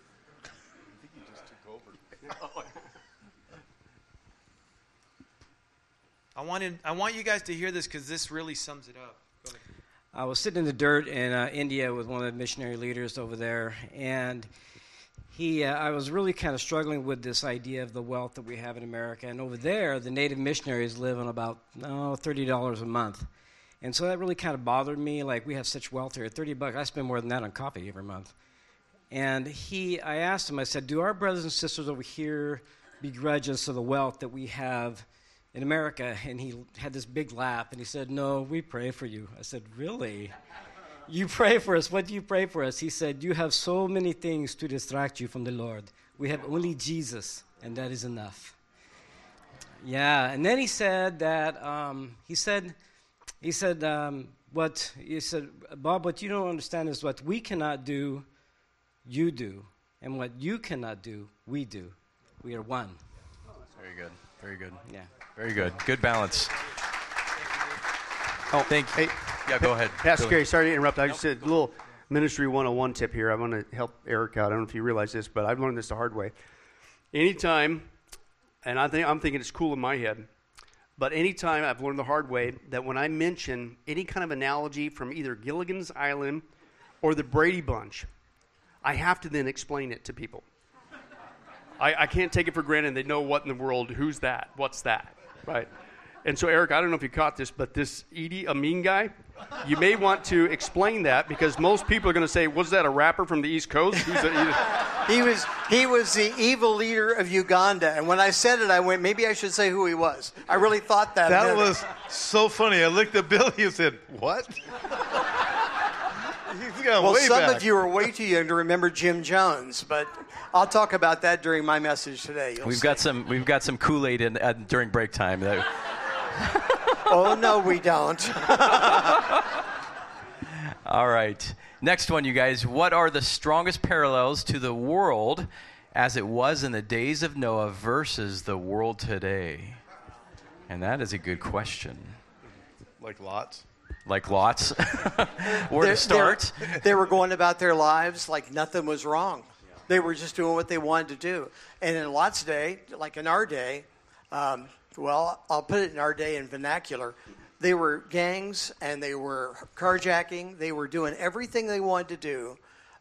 I want you guys to hear this because this really sums it up. Go ahead. I was sitting in the dirt in India with one of the missionary leaders over there, and I was really kind of struggling with this idea of the wealth that we have in America. And over there, the native missionaries live on about $30 a month. And so that really kind of bothered me. Like, we have such wealth here. $30, I spend more than that on coffee every month. And I asked him, I said, do our brothers and sisters over here begrudge us of the wealth that we have in America? And he had this big laugh, and he said, no, we pray for you. I said, really? You pray for us? What do you pray for us? He said, you have so many things to distract you from the Lord. We have only Jesus, and that is enough. Yeah, and then he said that, Bob, what you don't understand is what we cannot do, you do. And what you cannot do, we do. We are one. Very good. Very good. Yeah. Very good. Good balance. Oh, thank you. Hey, yeah, go ahead. Pastor Gary, sorry to interrupt. I just said a little Ministry 101 tip here. I want to help Eric out. I don't know if you realize this, but I've learned this the hard way. Anytime And I'm thinking it's cool in my head. But anytime I've learned the hard way that when I mention any kind of analogy from either Gilligan's Island or the Brady Bunch, I have to then explain it to people. I can't take it for granted. They know what in the world, who's that, what's that, right? And so, Eric, I don't know if you caught this, but this Idi Amin guy, you may want to explain that because most people are going to say, was that a rapper from the East Coast? Who's that? He was the evil leader of Uganda. And when I said it, I went, maybe I should say who he was. I really thought that. That was so funny. I looked at Billy and said, what? He's gone Well, way some back. of you are way too young to remember Jim Jones, but I'll talk about that during my message today. We've got some Kool-Aid in during break time. Oh, no, we don't. All right. Next one, you guys. What are the strongest parallels to the world as it was in the days of Noah versus the world today? And that is a good question. Like lots. Like lots. Where to start? They were going about their lives like nothing was wrong. They were just doing what they wanted to do. And in Lot's day, like in our day, well, I'll put it in our day in vernacular, they were gangs and they were carjacking. They were doing everything they wanted to do.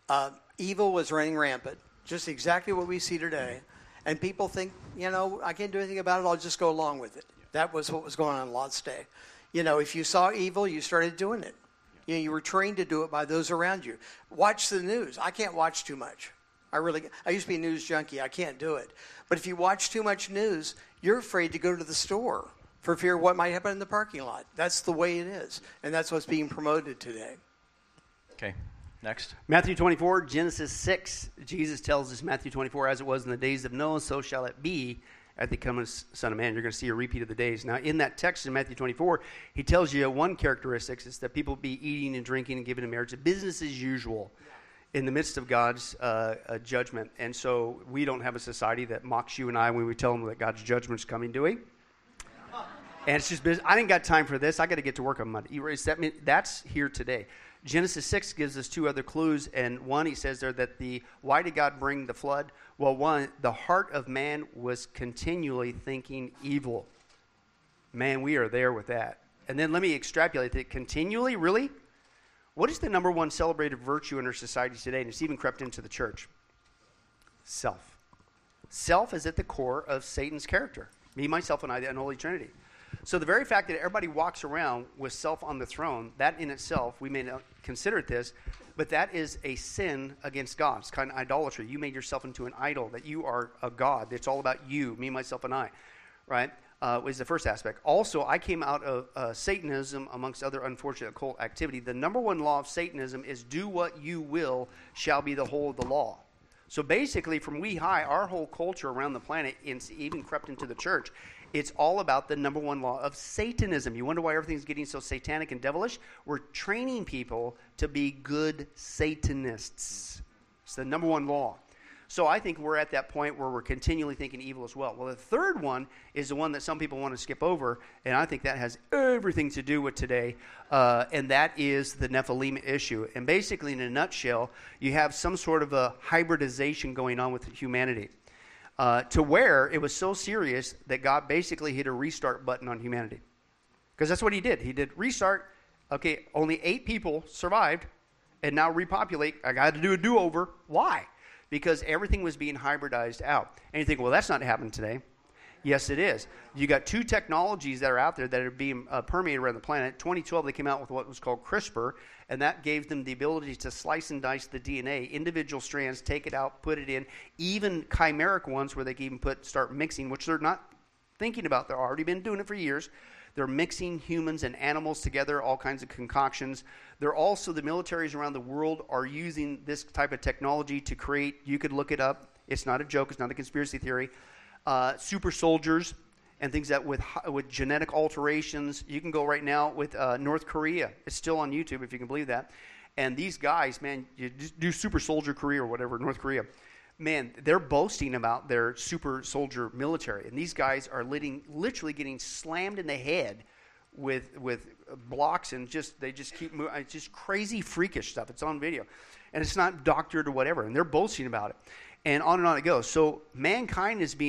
Evil was running rampant, just exactly what we see today. And people think, I can't do anything about it. I'll just go along with it. That was what was going on in Lot's day. If you saw evil, you started doing it. You were trained to do it by those around you. Watch the news. I can't watch too much. I used to be a news junkie. I can't do it. But if you watch too much news, you're afraid to go to the store for fear of what might happen in the parking lot. That's the way it is. And that's what's being promoted today. Okay. Next. Matthew 24, Genesis 6. Jesus tells us, Matthew 24, as it was in the days of Noah, so shall it be at the coming Son of Man. You're going to see a repeat of the days. Now, in that text in Matthew 24, he tells you one characteristic is that people be eating and drinking and giving in marriage. Business as usual in the midst of God's judgment. And so we don't have a society that mocks you and I when we tell them that God's judgment's coming, do we? And it's just business. I ain't got time for this. I got to get to work on Monday. That's here today. Genesis 6 gives us two other clues, and one, he says there that why did God bring the flood? Well, one, the heart of man was continually thinking evil. Man, we are there with that. And then let me extrapolate that. Continually, really? What is the number one celebrated virtue in our society today? And it's even crept into the church. Self. Self is at the core of Satan's character. Me, myself, and I, the unholy Trinity. So the very fact that everybody walks around with self on the throne, that in itself, we may not consider it this, but that is a sin against God. It's kind of idolatry. You made yourself into an idol, that you are a God. It's all about you, me, myself, and I, right? Was the first aspect. Also, I came out of Satanism, amongst other unfortunate occult activity. The number one law of Satanism is do what you will shall be the whole of the law. So basically, from we high, our whole culture around the planet, even crept into the church, it's all about the number one law of Satanism. You wonder why everything's getting so satanic and devilish? We're training people to be good Satanists. It's the number one law. So I think we're at that point where we're continually thinking evil as well. Well, the third one is the one that some people want to skip over, and I think that has everything to do with today, and that is the Nephilim issue. And basically, in a nutshell, you have some sort of a hybridization going on with humanity. To where it was so serious that God basically hit a restart button on humanity. Because that's what he did. He did restart. Okay, only 8 people survived, and now repopulate. I got to do a do-over. Why? Because everything was being hybridized out. And you think, well, that's not happening today. Yes, it is. You got 2 technologies that are out there that are being permeated around the planet. 2012, they came out with what was called CRISPR, and that gave them the ability to slice and dice the DNA, individual strands, take it out, put it in, even chimeric ones where they can even start mixing, which they're not thinking about. They've already been doing it for years. They're mixing humans and animals together, all kinds of concoctions. They're also, the militaries around the world are using this type of technology to create, you could look it up, it's not a joke, it's not a conspiracy theory, super soldiers and things that with genetic alterations. You can go right now with North Korea. It's still on YouTube if you can believe that. And these guys, man, you just do super soldier Korea or whatever, North Korea. Man, they're boasting about their super soldier military. And these guys are literally getting slammed in the head with blocks, and they just keep moving. It's just crazy, freakish stuff. It's on video. And it's not doctored or whatever. And they're boasting about it. And on it goes. So mankind is being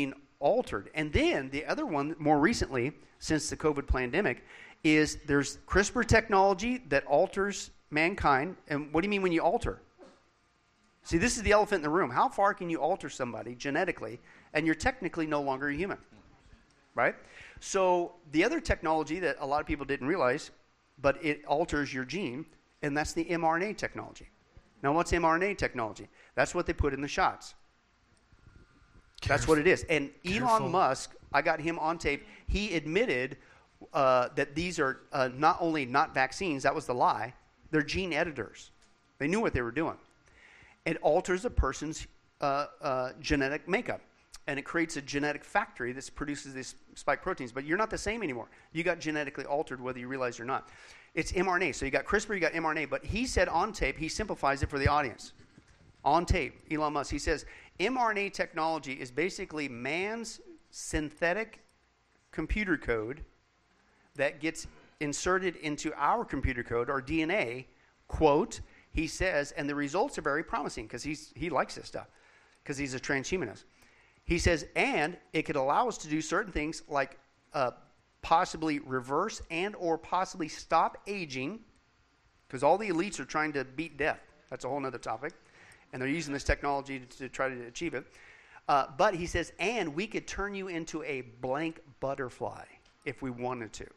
altered. And then the other one, more recently, since the COVID pandemic, is there's CRISPR technology that alters mankind. And what do you mean when you alter? See, this is the elephant in the room. How far can you alter somebody genetically, and you're technically no longer a human, right? So the other technology that a lot of people didn't realize, but it alters your gene, and that's the mRNA technology. Now, what's mRNA technology? That's what they put in the shots. That's what it is. And Elon Musk, I got him on tape. He admitted that these are not only not vaccines, that was the lie, they're gene editors. They knew what they were doing. It alters a person's genetic makeup, and it creates a genetic factory that produces these spike proteins. But you're not the same anymore. You got genetically altered whether you realize it or not. It's mRNA. So you got CRISPR, you got mRNA. But he said on tape, he simplifies it for the audience. On tape, Elon Musk, he says, mRNA technology is basically man's synthetic computer code that gets inserted into our computer code, or DNA, quote, he says, and the results are very promising because he likes this stuff because he's a transhumanist. He says, and it could allow us to do certain things like possibly reverse and or possibly stop aging, because all the elites are trying to beat death. That's a whole other topic. And they're using this technology to try to achieve it. But he says, and we could turn you into a blank butterfly if we wanted to.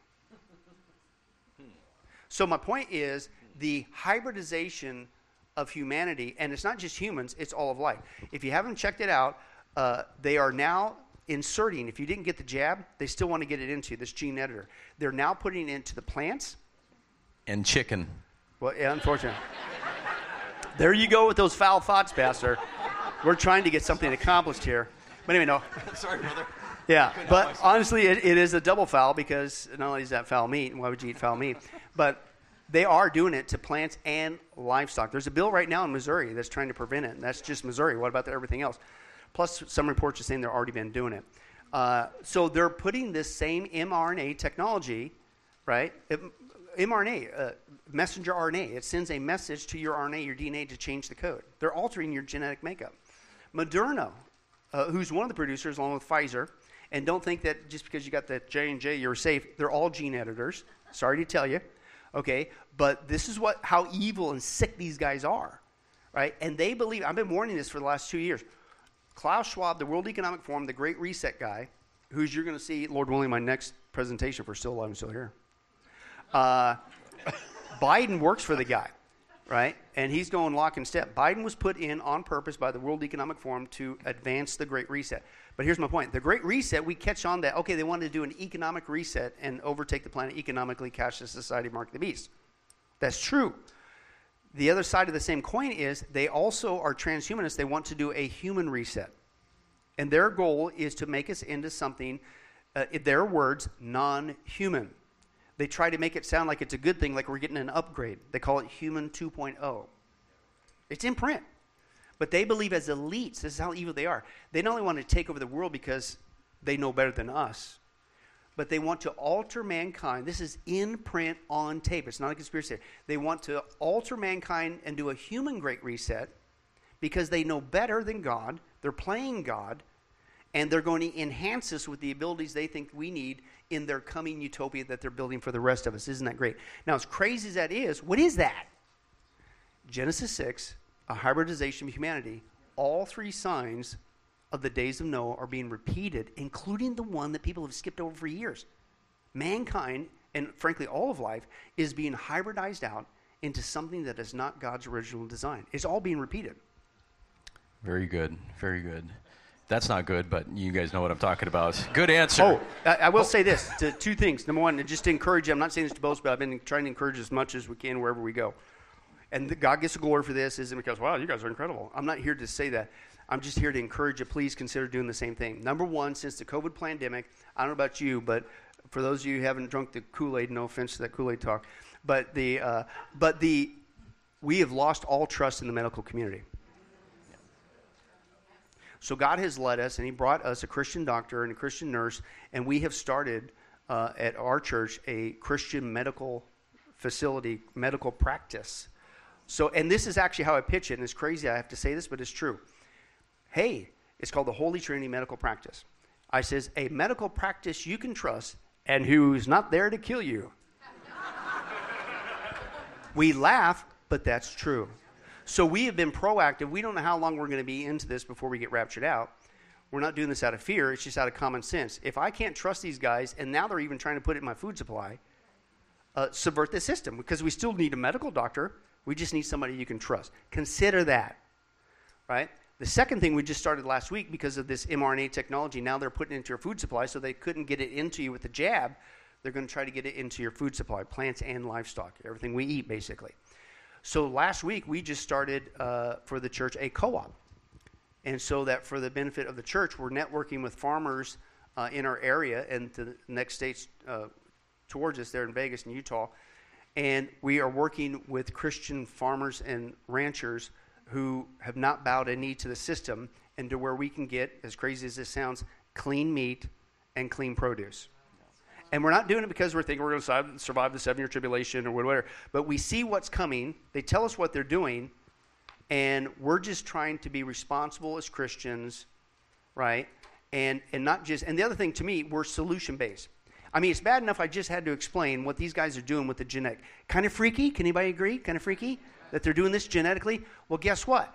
So my point is the hybridization of humanity, and it's not just humans, it's all of life. If you haven't checked it out, they are now inserting, if you didn't get the jab, they still want to get it into this gene editor. They're now putting it into the plants. And chicken. Well, yeah, unfortunately. There you go with those foul thoughts, Pastor. We're trying to get something accomplished here. But anyway, no. Sorry, brother. Yeah, but honestly, it is a double foul because not only is that foul meat, and why would you eat foul meat? But they are doing it to plants and livestock. There's a bill right now in Missouri that's trying to prevent it, and that's just Missouri. What about everything else? Plus, some reports are saying they've already been doing it. So they're putting this same mRNA technology, right? mRNA, messenger RNA. It sends a message to your RNA, your DNA, to change the code. They're altering your genetic makeup. Moderna, who's one of the producers along with Pfizer, and don't think that just because you got the J&J, you're safe. They're all gene editors. Sorry to tell you. Okay, but this is how evil and sick these guys are, right? And they believe, I've been warning this for the last 2 years. Klaus Schwab, the World Economic Forum, the Great Reset guy, who's you're going to see, Lord willing, my next presentation, if we're still alive and still here. Biden works for the guy, right? And he's going lock and step. Biden was put in on purpose by the World Economic Forum to advance the Great Reset. But here's my point. The Great Reset, we catch on that, okay, they wanted to do an economic reset and overtake the planet economically, cashless society, mark the beast. That's true. The other side of the same coin is they also are transhumanists. They want to do a human reset. And their goal is to make us into something, in their words, non-human. They try to make it sound like it's a good thing, like we're getting an upgrade. They call it Human 2.0. It's in print. But they believe as elites, this is how evil they are. They not only want to take over the world because they know better than us, but they want to alter mankind. This is in print on tape. It's not a conspiracy theory. They want to alter mankind and do a human great reset because they know better than God. They're playing God, and they're going to enhance us with the abilities they think we need in their coming utopia that they're building for the rest of us. Isn't that great? Now, as crazy as that is, what is that? Genesis 6, a hybridization of humanity. All three signs of the days of Noah are being repeated, including the one that people have skipped over for years. Mankind, and frankly all of life, is being hybridized out into something that is not God's original design. It's all being repeated. Very good. Very good. That's not good, but you guys know what I'm talking about. Good answer. I will say this, two things. Number one, just to encourage you, I'm not saying this to boast, but I've been trying to encourage as much as we can wherever we go. And God gets the glory for this isn't because, wow, you guys are incredible. I'm not here to say that. I'm just here to encourage you. Please consider doing the same thing. Number one, since the COVID pandemic, I don't know about you, but for those of you who haven't drunk the Kool-Aid, no offense to that Kool-Aid talk, but we have lost all trust in the medical community. So God has led us, and he brought us a Christian doctor and a Christian nurse, and we have started at our church a Christian medical facility, medical practice. So, and this is actually how I pitch it, and it's crazy I have to say this, but it's true. Hey, it's called the Holy Trinity Medical Practice. I says, a medical practice you can trust and who's not there to kill you. We laugh, but that's true. So we have been proactive. We don't know how long we're going to be into this before we get raptured out. We're not doing this out of fear. It's just out of common sense. If I can't trust these guys, and now they're even trying to put it in my food supply, subvert the system, because we still need a medical doctor. We just need somebody you can trust. Consider that, right? The second thing we just started last week, because of this mRNA technology, now they're putting it into your food supply, so they couldn't get it into you with the jab. They're going to try to get it into your food supply, plants and livestock, everything we eat, basically. So last week, we just started for the church a co-op. And so that for the benefit of the church, we're networking with farmers in our area and the next states towards us there in Vegas and Utah. And we are working with Christian farmers and ranchers who have not bowed a knee to the system, and to where we can get, as crazy as this sounds, clean meat and clean produce. And we're not doing it because we're thinking we're going to survive the 7-year tribulation or whatever. But we see what's coming. They tell us what they're doing. And we're just trying to be responsible as Christians, right? And not just, and the other thing to me, we're solution-based. I mean, it's bad enough I just had to explain what these guys are doing with the genetic. Kind of freaky? Can anybody agree? Kind of freaky that they're doing this genetically? Well, guess what?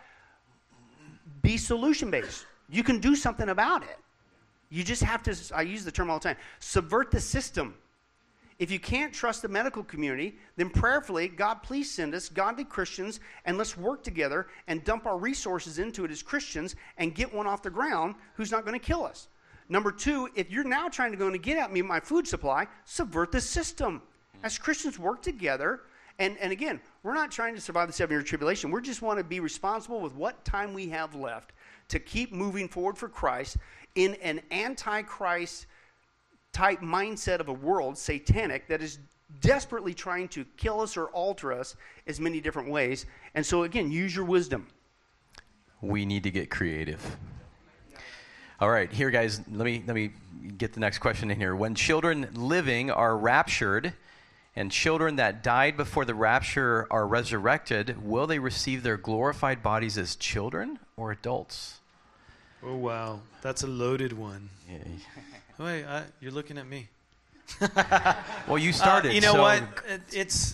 Be solution-based. You can do something about it. You just have to, I use the term all the time, subvert the system. If you can't trust the medical community, then prayerfully, God, please send us godly Christians, and let's work together and dump our resources into it as Christians and get one off the ground who's not going to kill us. Number two, if you're now trying to go and get at me my food supply, subvert the system. As Christians work together, and again, we're not trying to survive the 7-year tribulation. We just want to be responsible with what time we have left to keep moving forward for Christ in an anti-Christ type mindset of a world, satanic, that is desperately trying to kill us or alter us as many different ways. And so again, use your wisdom. We need to get creative. All right, here guys, let me get the next question in here. When children living are raptured and children that died before the rapture are resurrected, will they receive their glorified bodies as children or adults? Oh, wow. That's a loaded one. Yeah. Wait, you're looking at me. Well, you started. You know what? It's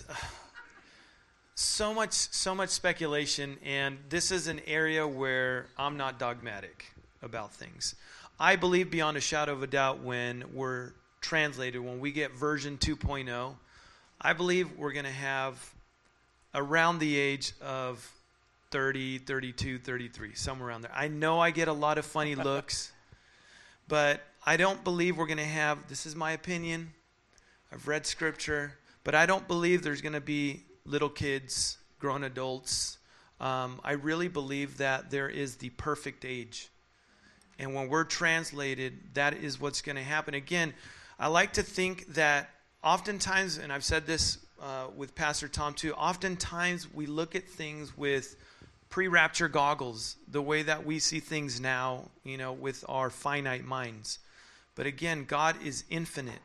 so much speculation, and this is an area where I'm not dogmatic about things. I believe beyond a shadow of a doubt when we're translated, when we get version 2.0, I believe we're going to have around the age of 30, 32, 33, somewhere around there. I know I get a lot of funny looks, but I don't believe we're going to have, this is my opinion, I've read scripture, but I don't believe there's going to be little kids, grown adults. I really believe that there is the perfect age. And when we're translated, that is what's going to happen. Again, I like to think that oftentimes, and I've said this with Pastor Tom too, oftentimes we look at things with pre-rapture goggles, the way that we see things now, with our finite minds. But again, God is infinite.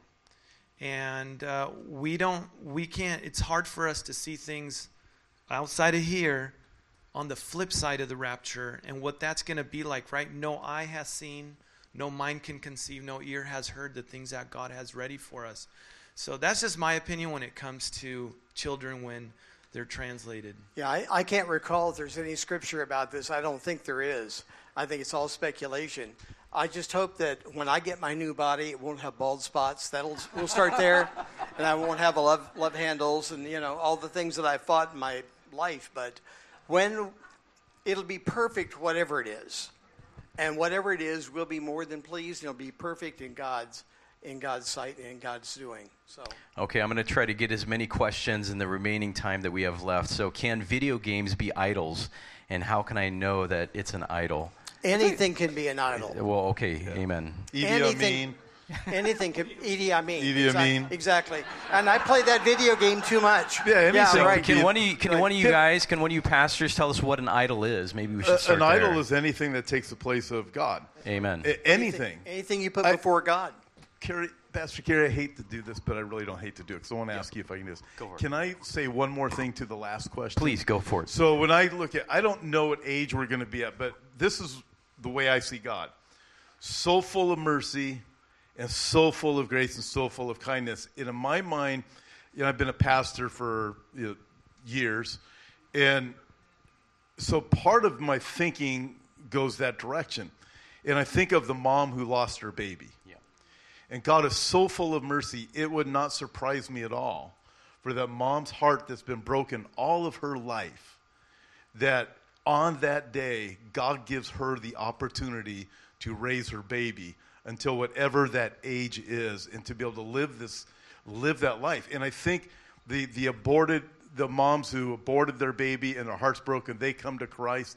And we can't, it's hard for us to see things outside of here on the flip side of the rapture and what that's going to be like, right? No eye has seen, no mind can conceive, no ear has heard the things that God has ready for us. So that's just my opinion when it comes to children when they're translated. Yeah, I can't recall if there's any scripture about this. I don't think there is. I think it's all speculation. I just hope that when I get my new body, it won't have bald spots. We'll start there, and I won't have love handles and all the things that I fought in my life. But when it'll be perfect, whatever it is, and whatever it is, we'll be more than pleased. It'll be perfect in God's sight and in God's doing. So. Okay, I'm going to try to get as many questions in the remaining time that we have left. So can video games be idols? And how can I know that it's an idol? Anything can be an idol. Well, okay, yeah. Amen. Anything can Idi Amin. Idi Amin. Exactly. And I play that video game too much. Yeah, anything. Yeah, right. Can one of you pastors tell us what an idol is? Maybe we should start an there. idol is anything that takes the place of God. Amen. Anything. Anything you put before God. Pastor Kerry, I hate to do this, but I really don't hate to do it, because I want to ask you if I can do this. Go for it. Can I say one more thing to the last question? Please, go for it. So when I look at, I don't know what age we're going to be at, but this is the way I see God. so full of mercy and so full of grace and so full of kindness. And in my mind, I've been a pastor for years, and so part of my thinking goes that direction. And I think of the mom who lost her baby. Yeah. And God is so full of mercy, it would not surprise me at all for that mom's heart that's been broken all of her life, that on that day, God gives her the opportunity to raise her baby until whatever that age is, and to be able to live that life. And I think the moms who aborted their baby and their heart's broken, they come to Christ.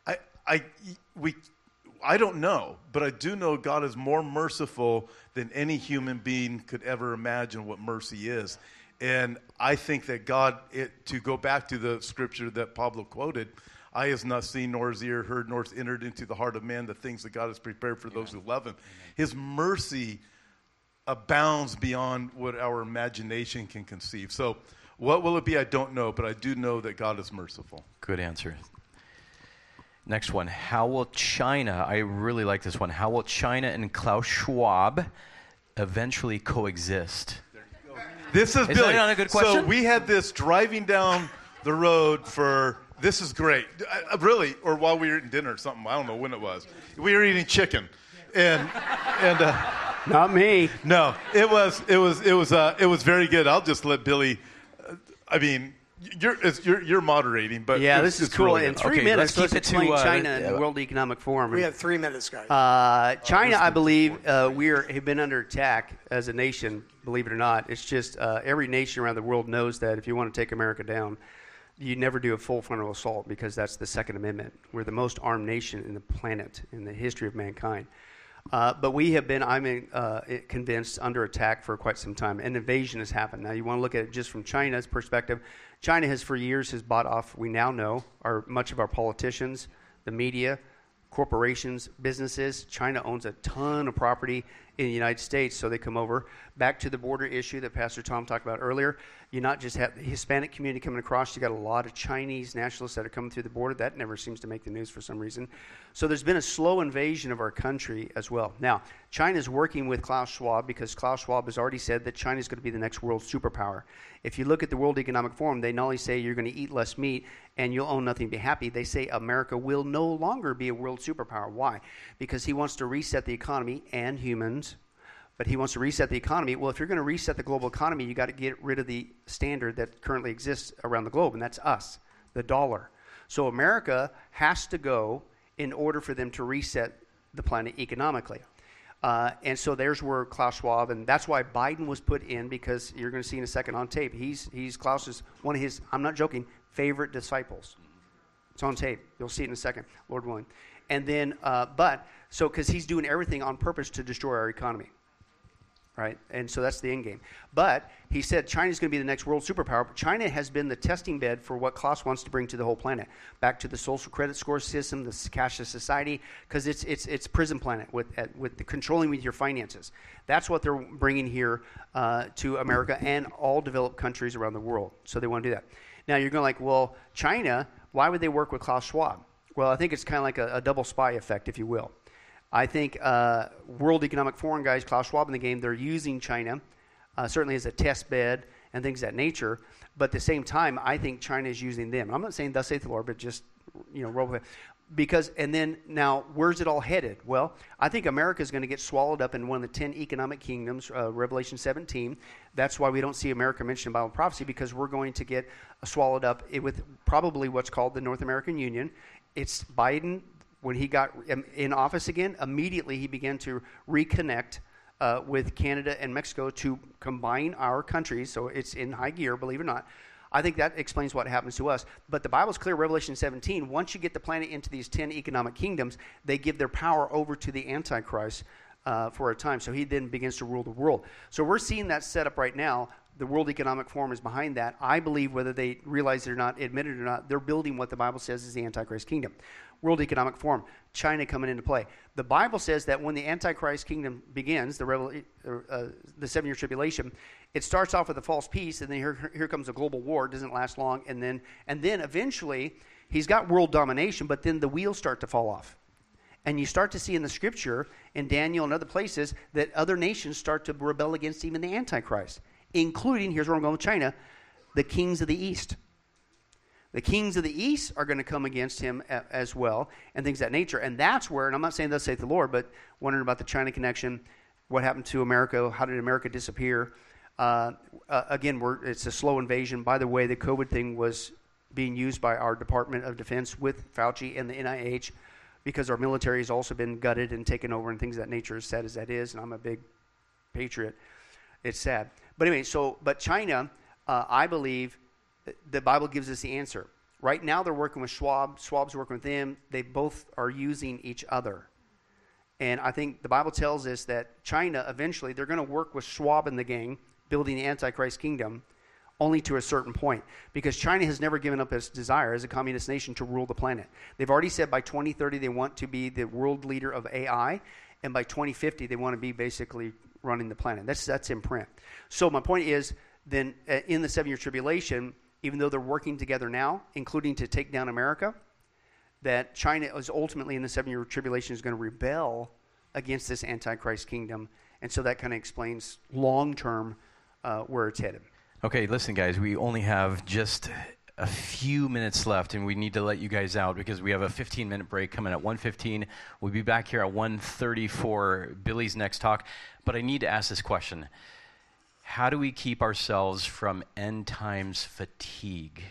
I don't know, but I do know God is more merciful than any human being could ever imagine what mercy is. And I think that God, to go back to the scripture that Pablo quoted, eye has not seen, nor has ear heard, nor has entered into the heart of man the things that God has prepared for those who love him. His mercy abounds beyond what our imagination can conceive. So what will it be? I don't know, but I do know that God is merciful. Good answer. Next one. How will China, I really like this one, how will China and Klaus Schwab eventually coexist? This is Is Billy. that not a good question? So we had this driving down the road for, this is great. Really, or while we were eating dinner or something. I don't know when it was. We were eating chicken. And Not me. no, it was very good. I'll just let Billy, you're moderating, but Yeah, it's this is just cool. really In good. 3 Okay, minutes, let's let's keep it to, explain China and the World Economic Forum. We have 3 minutes, guys. China, I believe, have been under attack as a nation, believe it or not. It's just every nation around the world knows that if you want to take America down, you never do a full frontal assault, because that's the Second Amendment. We're the most armed nation in the planet, in the history of mankind. But we have been, convinced, under attack for quite some time. An invasion has happened. Now, you want to look at it just from China's perspective. China has, for years, bought off, we now know, much of our politicians, the media, corporations, businesses. China owns a ton of property in the United States, so they come over. Back to the border issue that Pastor Tom talked about earlier, you not just have the Hispanic community coming across, you got a lot of Chinese nationalists that are coming through the border. That never seems to make the news for some reason. So there's been a slow invasion of our country as well. Now, China's working with Klaus Schwab, because Klaus Schwab has already said that China's going to be the next world superpower. If you look at the World Economic Forum, they not only say you're going to eat less meat and you'll own nothing, be happy, they say America will no longer be a world superpower. Why? Because he wants to reset the economy and humans, but he wants to reset the economy. Well, if you're going to reset the global economy, you got to get rid of the standard that currently exists around the globe, and that's us, the dollar. So America has to go in order for them to reset the planet economically. And so there's where Klaus Schwab, and that's why Biden was put in, because you're going to see in a second on tape. He's Klaus's, one of his, I'm not joking, favorite disciples. It's on tape. You'll see it in a second, Lord willing. And then, because he's doing everything on purpose to destroy our economy. Right? And so that's the end game. But he said China's going to be the next world superpower. But China has been the testing bed for what Klaus wants to bring to the whole planet. Back to the social credit score system, the cashless society, because it's prison planet with the controlling with your finances. That's what they're bringing here to America and all developed countries around the world. So they want to do that. Now you're going well, China, why would they work with Klaus Schwab? Well, I think it's kind of like a double spy effect, if you will. I think World Economic Forum guys, Klaus Schwab in the game, they're using China certainly as a test bed and things of that nature. But at the same time, I think China is using them. I'm not saying thus saith the Lord, but just, roll with it. Because, and then now, where's it all headed? Well, I think America is going to get swallowed up in one of the 10 economic kingdoms, Revelation 17. That's why we don't see America mentioned in Bible prophecy, because we're going to get swallowed up with probably what's called the North American Union. It's Biden. When he got in office again, immediately he began to reconnect with Canada and Mexico to combine our countries. So it's in high gear, believe it or not. I think that explains what happens to us. But the Bible's clear, Revelation 17, once you get the planet into these 10 economic kingdoms, they give their power over to the Antichrist for a time. So he then begins to rule the world. So we're seeing that set up right now. The World Economic Forum is behind that. I believe, whether they realize it or not, admit it or not, they're building what the Bible says is the Antichrist kingdom. World Economic Forum, China coming into play. The Bible says that when the Antichrist kingdom begins, the 7-year tribulation, it starts off with a false peace, and then here comes a global war. It doesn't last long, and then eventually he's got world domination, but then the wheels start to fall off. And you start to see in the scripture, in Daniel and other places, that other nations start to rebel against even the Antichrist, including, here's where I'm going with China, the kings of the East. The kings of the East are going to come against him as well, and things of that nature. And that's where, and I'm not saying thus saith the Lord, but wondering about the China connection, what happened to America, how did America disappear? Again, it's a slow invasion. By the way, the COVID thing was being used by our Department of Defense with Fauci and the NIH, because our military has also been gutted and taken over and things of that nature, as sad as that is, and I'm a big patriot. It's sad. But anyway, but China, I believe, the Bible gives us the answer. Right now they're working with Schwab. Schwab's working with them. They both are using each other. And I think the Bible tells us that China, eventually, they're going to work with Schwab and the gang, building the Antichrist kingdom, only to a certain point, because China has never given up its desire as a communist nation to rule the planet. They've already said by 2030 they want to be the world leader of AI, and by 2050 they want to be basically running the planet. That's in print. So my point is, then in the 7-year tribulation, even though they're working together now, including to take down America, that China is ultimately in the 7-year tribulation is going to rebel against this Antichrist kingdom, and so that kind of explains long-term where it's headed. Okay, listen, guys, we only have just a few minutes left, and we need to let you guys out because we have a 15-minute break coming at 1:15. We'll be back here at 1:30 for Billy's next talk. But I need to ask this question. How do we keep ourselves from end times fatigue?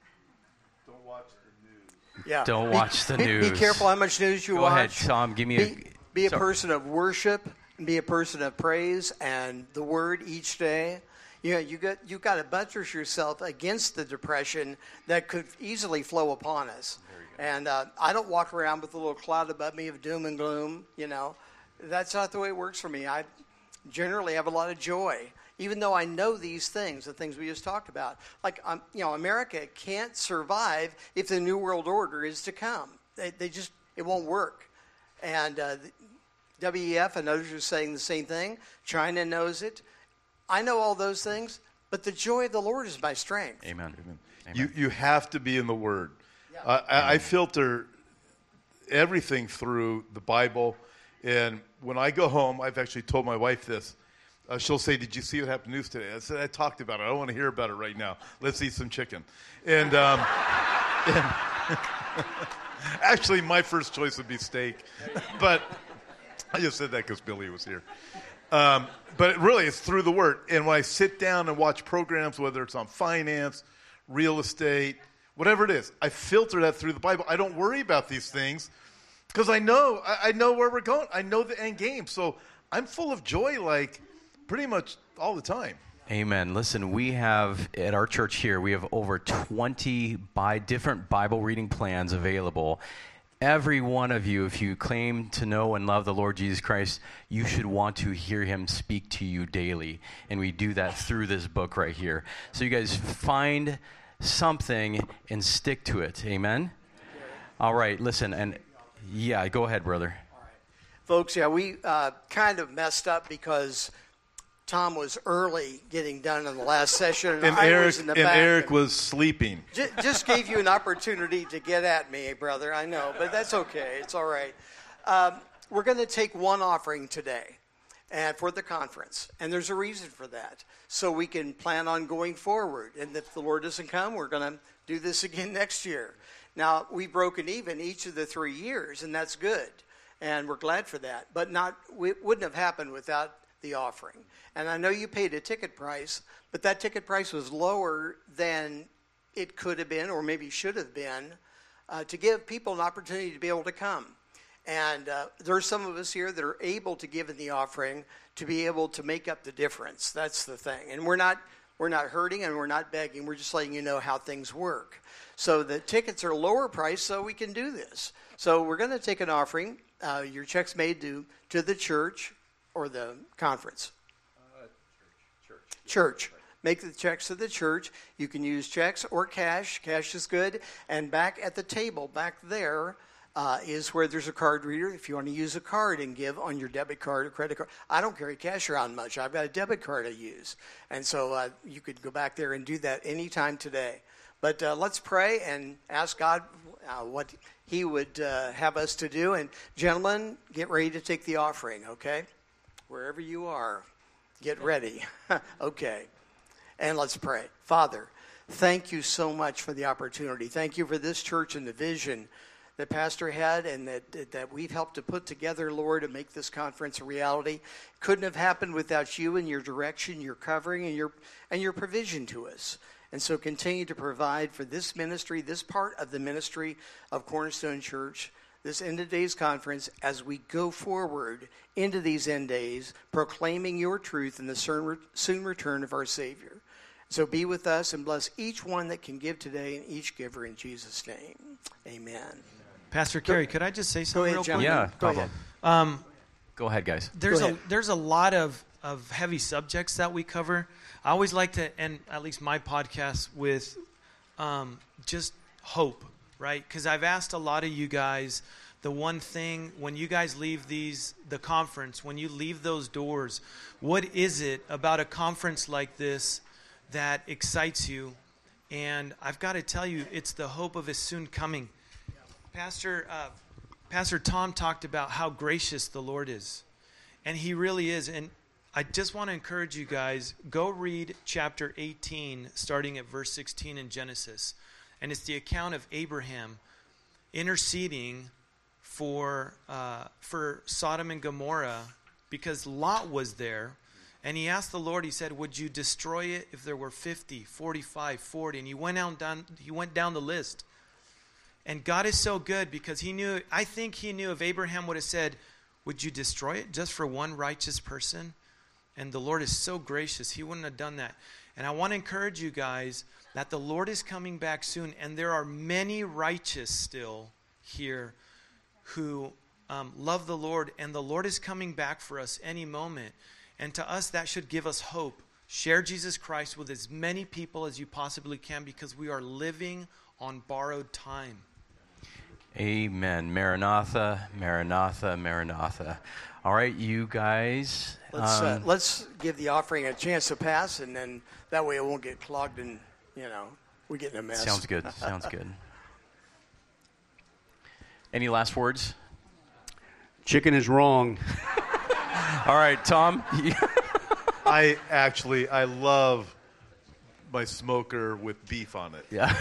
Don't watch the news. Yeah. Don't watch the news. Be careful how much news you Go watch. ahead, Tom. Give me Be a person of worship, and be a person of praise and the word each day. You know, you got to buttress yourself against the depression that could easily flow upon us. And I don't walk around with a little cloud above me of doom and gloom. You know, that's not the way it works for me. I generally have a lot of joy, even though I know these things, the things we just talked about. Like, America can't survive if the New World Order is to come. It won't work. And WEF and others are saying the same thing. China knows it. I know all those things, but the joy of the Lord is my strength. Amen. You have to be in the Word. Yeah. I filter everything through the Bible, and when I go home, I've actually told my wife this. She'll say, "Did you see what happened in the news today?" I said, "I talked about it. I don't want to hear about it right now. Let's eat some chicken." And actually, my first choice would be steak, but I just said that because Billy was here. But really, it's through the Word. And when I sit down and watch programs, whether it's on finance, real estate, whatever it is, I filter that through the Bible. I don't worry about these things because I know where we're going. I know the end game. So I'm full of joy, like, pretty much all the time. Amen. Listen, we have, at our church here, we have over 20 different Bible reading plans available. Every one of you, if you claim to know and love the Lord Jesus Christ, you should want to hear him speak to you daily. And we do that through this book right here. So you guys find something and stick to it. Amen? All right, listen. And yeah, go ahead, brother. All right. Folks, yeah, we kind of messed up because Tom was early getting done in the last session, and I was in the back. Eric was sleeping. Just gave you an opportunity to get at me, brother. I know, but that's okay. It's all right. We're going to take one offering today and for the conference, and there's a reason for that. So we can plan on going forward, and if the Lord doesn't come, we're going to do this again next year. Now, we've broken even each of the 3 years, and that's good, and we're glad for that. But it wouldn't have happened without the offering. And I know you paid a ticket price, but that ticket price was lower than it could have been or maybe should have been to give people an opportunity to be able to come. And there's some of us here that are able to give in the offering to be able to make up the difference. That's the thing. And we're not hurting and we're not begging. We're just letting you know how things work. So the tickets are lower price so we can do this. So we're going to take an offering. Your check's made to the church or the conference. Church. Make the checks to the church. You can use checks or cash. Cash is good. And back at the table, back there, is where there's a card reader. If you want to use a card and give on your debit card or credit card. I don't carry cash around much. I've got a debit card I use. And so you could go back there and do that anytime today. But let's pray and ask God what he would have us to do. And gentlemen, get ready to take the offering, okay? Wherever you are, get ready. Okay. And let's pray. Father, thank you so much for the opportunity. Thank you for this church and the vision that Pastor had and that we've helped to put together, Lord, to make this conference a reality. Couldn't have happened without you and your direction, your covering, and your provision to us. And so continue to provide for this ministry, this part of the ministry of Cornerstone Church, this end of days conference, as we go forward into these end days, proclaiming your truth in the soon return of our Savior. So be with us and bless each one that can give today and each giver in Jesus' name. Amen. Pastor Kerry, could I just say something real quick? Yeah, Go ahead. Go ahead, guys. There's a lot of heavy subjects that we cover. I always like to end at least my podcast with just hope, right? Because I've asked a lot of you guys the one thing, when you guys leave the conference, when you leave those doors, what is it about a conference like this that excites you? And I've got to tell you, it's the hope of his soon coming. Pastor Tom talked about how gracious the Lord is, and he really is. And I just want to encourage you guys, go read chapter 18, starting at verse 16 in Genesis. And it's the account of Abraham interceding for Sodom and Gomorrah because Lot was there. And he asked the Lord, he said, would you destroy it if there were 50, 45, 40? And he went down the list. And God is so good because I think he knew if Abraham would have said, would you destroy it just for one righteous person? And the Lord is so gracious, he wouldn't have done that. And I want to encourage you guys that the Lord is coming back soon. And there are many righteous still here who love the Lord. And the Lord is coming back for us any moment. And to us, that should give us hope. Share Jesus Christ with as many people as you possibly can because we are living on borrowed time. Amen. Maranatha, Maranatha, Maranatha. All right, you guys. Let's give the offering a chance to pass, and then that way it won't get clogged and, we get in a mess. Sounds good. Sounds good. Any last words? Chicken is wrong. All right, Tom. I love my smoker with beef on it. Yeah.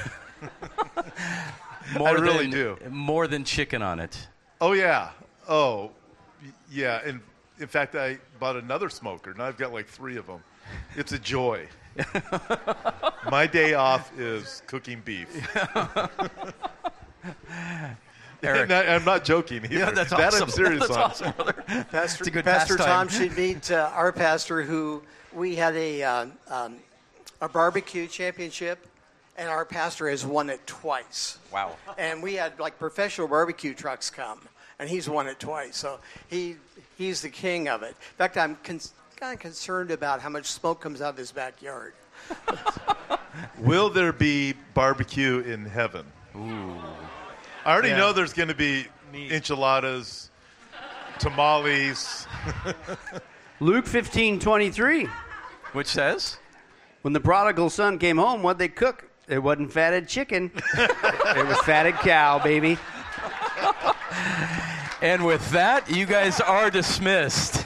I really do. More than chicken on it. Oh, yeah. Oh, yeah. And in fact, I bought another smoker. Now I've got like 3 of them. It's a joy. My day off is cooking beef. Eric. I'm not joking either. Yeah, that's that awesome. I'm serious that's on. Awesome, brother. Pastor, It's a good Pastor pastime. Tom should meet our pastor who we had a barbecue championship, and our pastor has won it twice. Wow. And we had like professional barbecue trucks come, and he's won it twice. So he's the king of it. In fact, I'm kind of concerned about how much smoke comes out of his backyard. Will there be barbecue in heaven? Ooh. I already know there's going to be enchiladas, tamales. Luke 15:23. Which says? When the prodigal son came home, what'd they cook? It wasn't fatted chicken. It was fatted cow, baby. And with that, you guys are dismissed.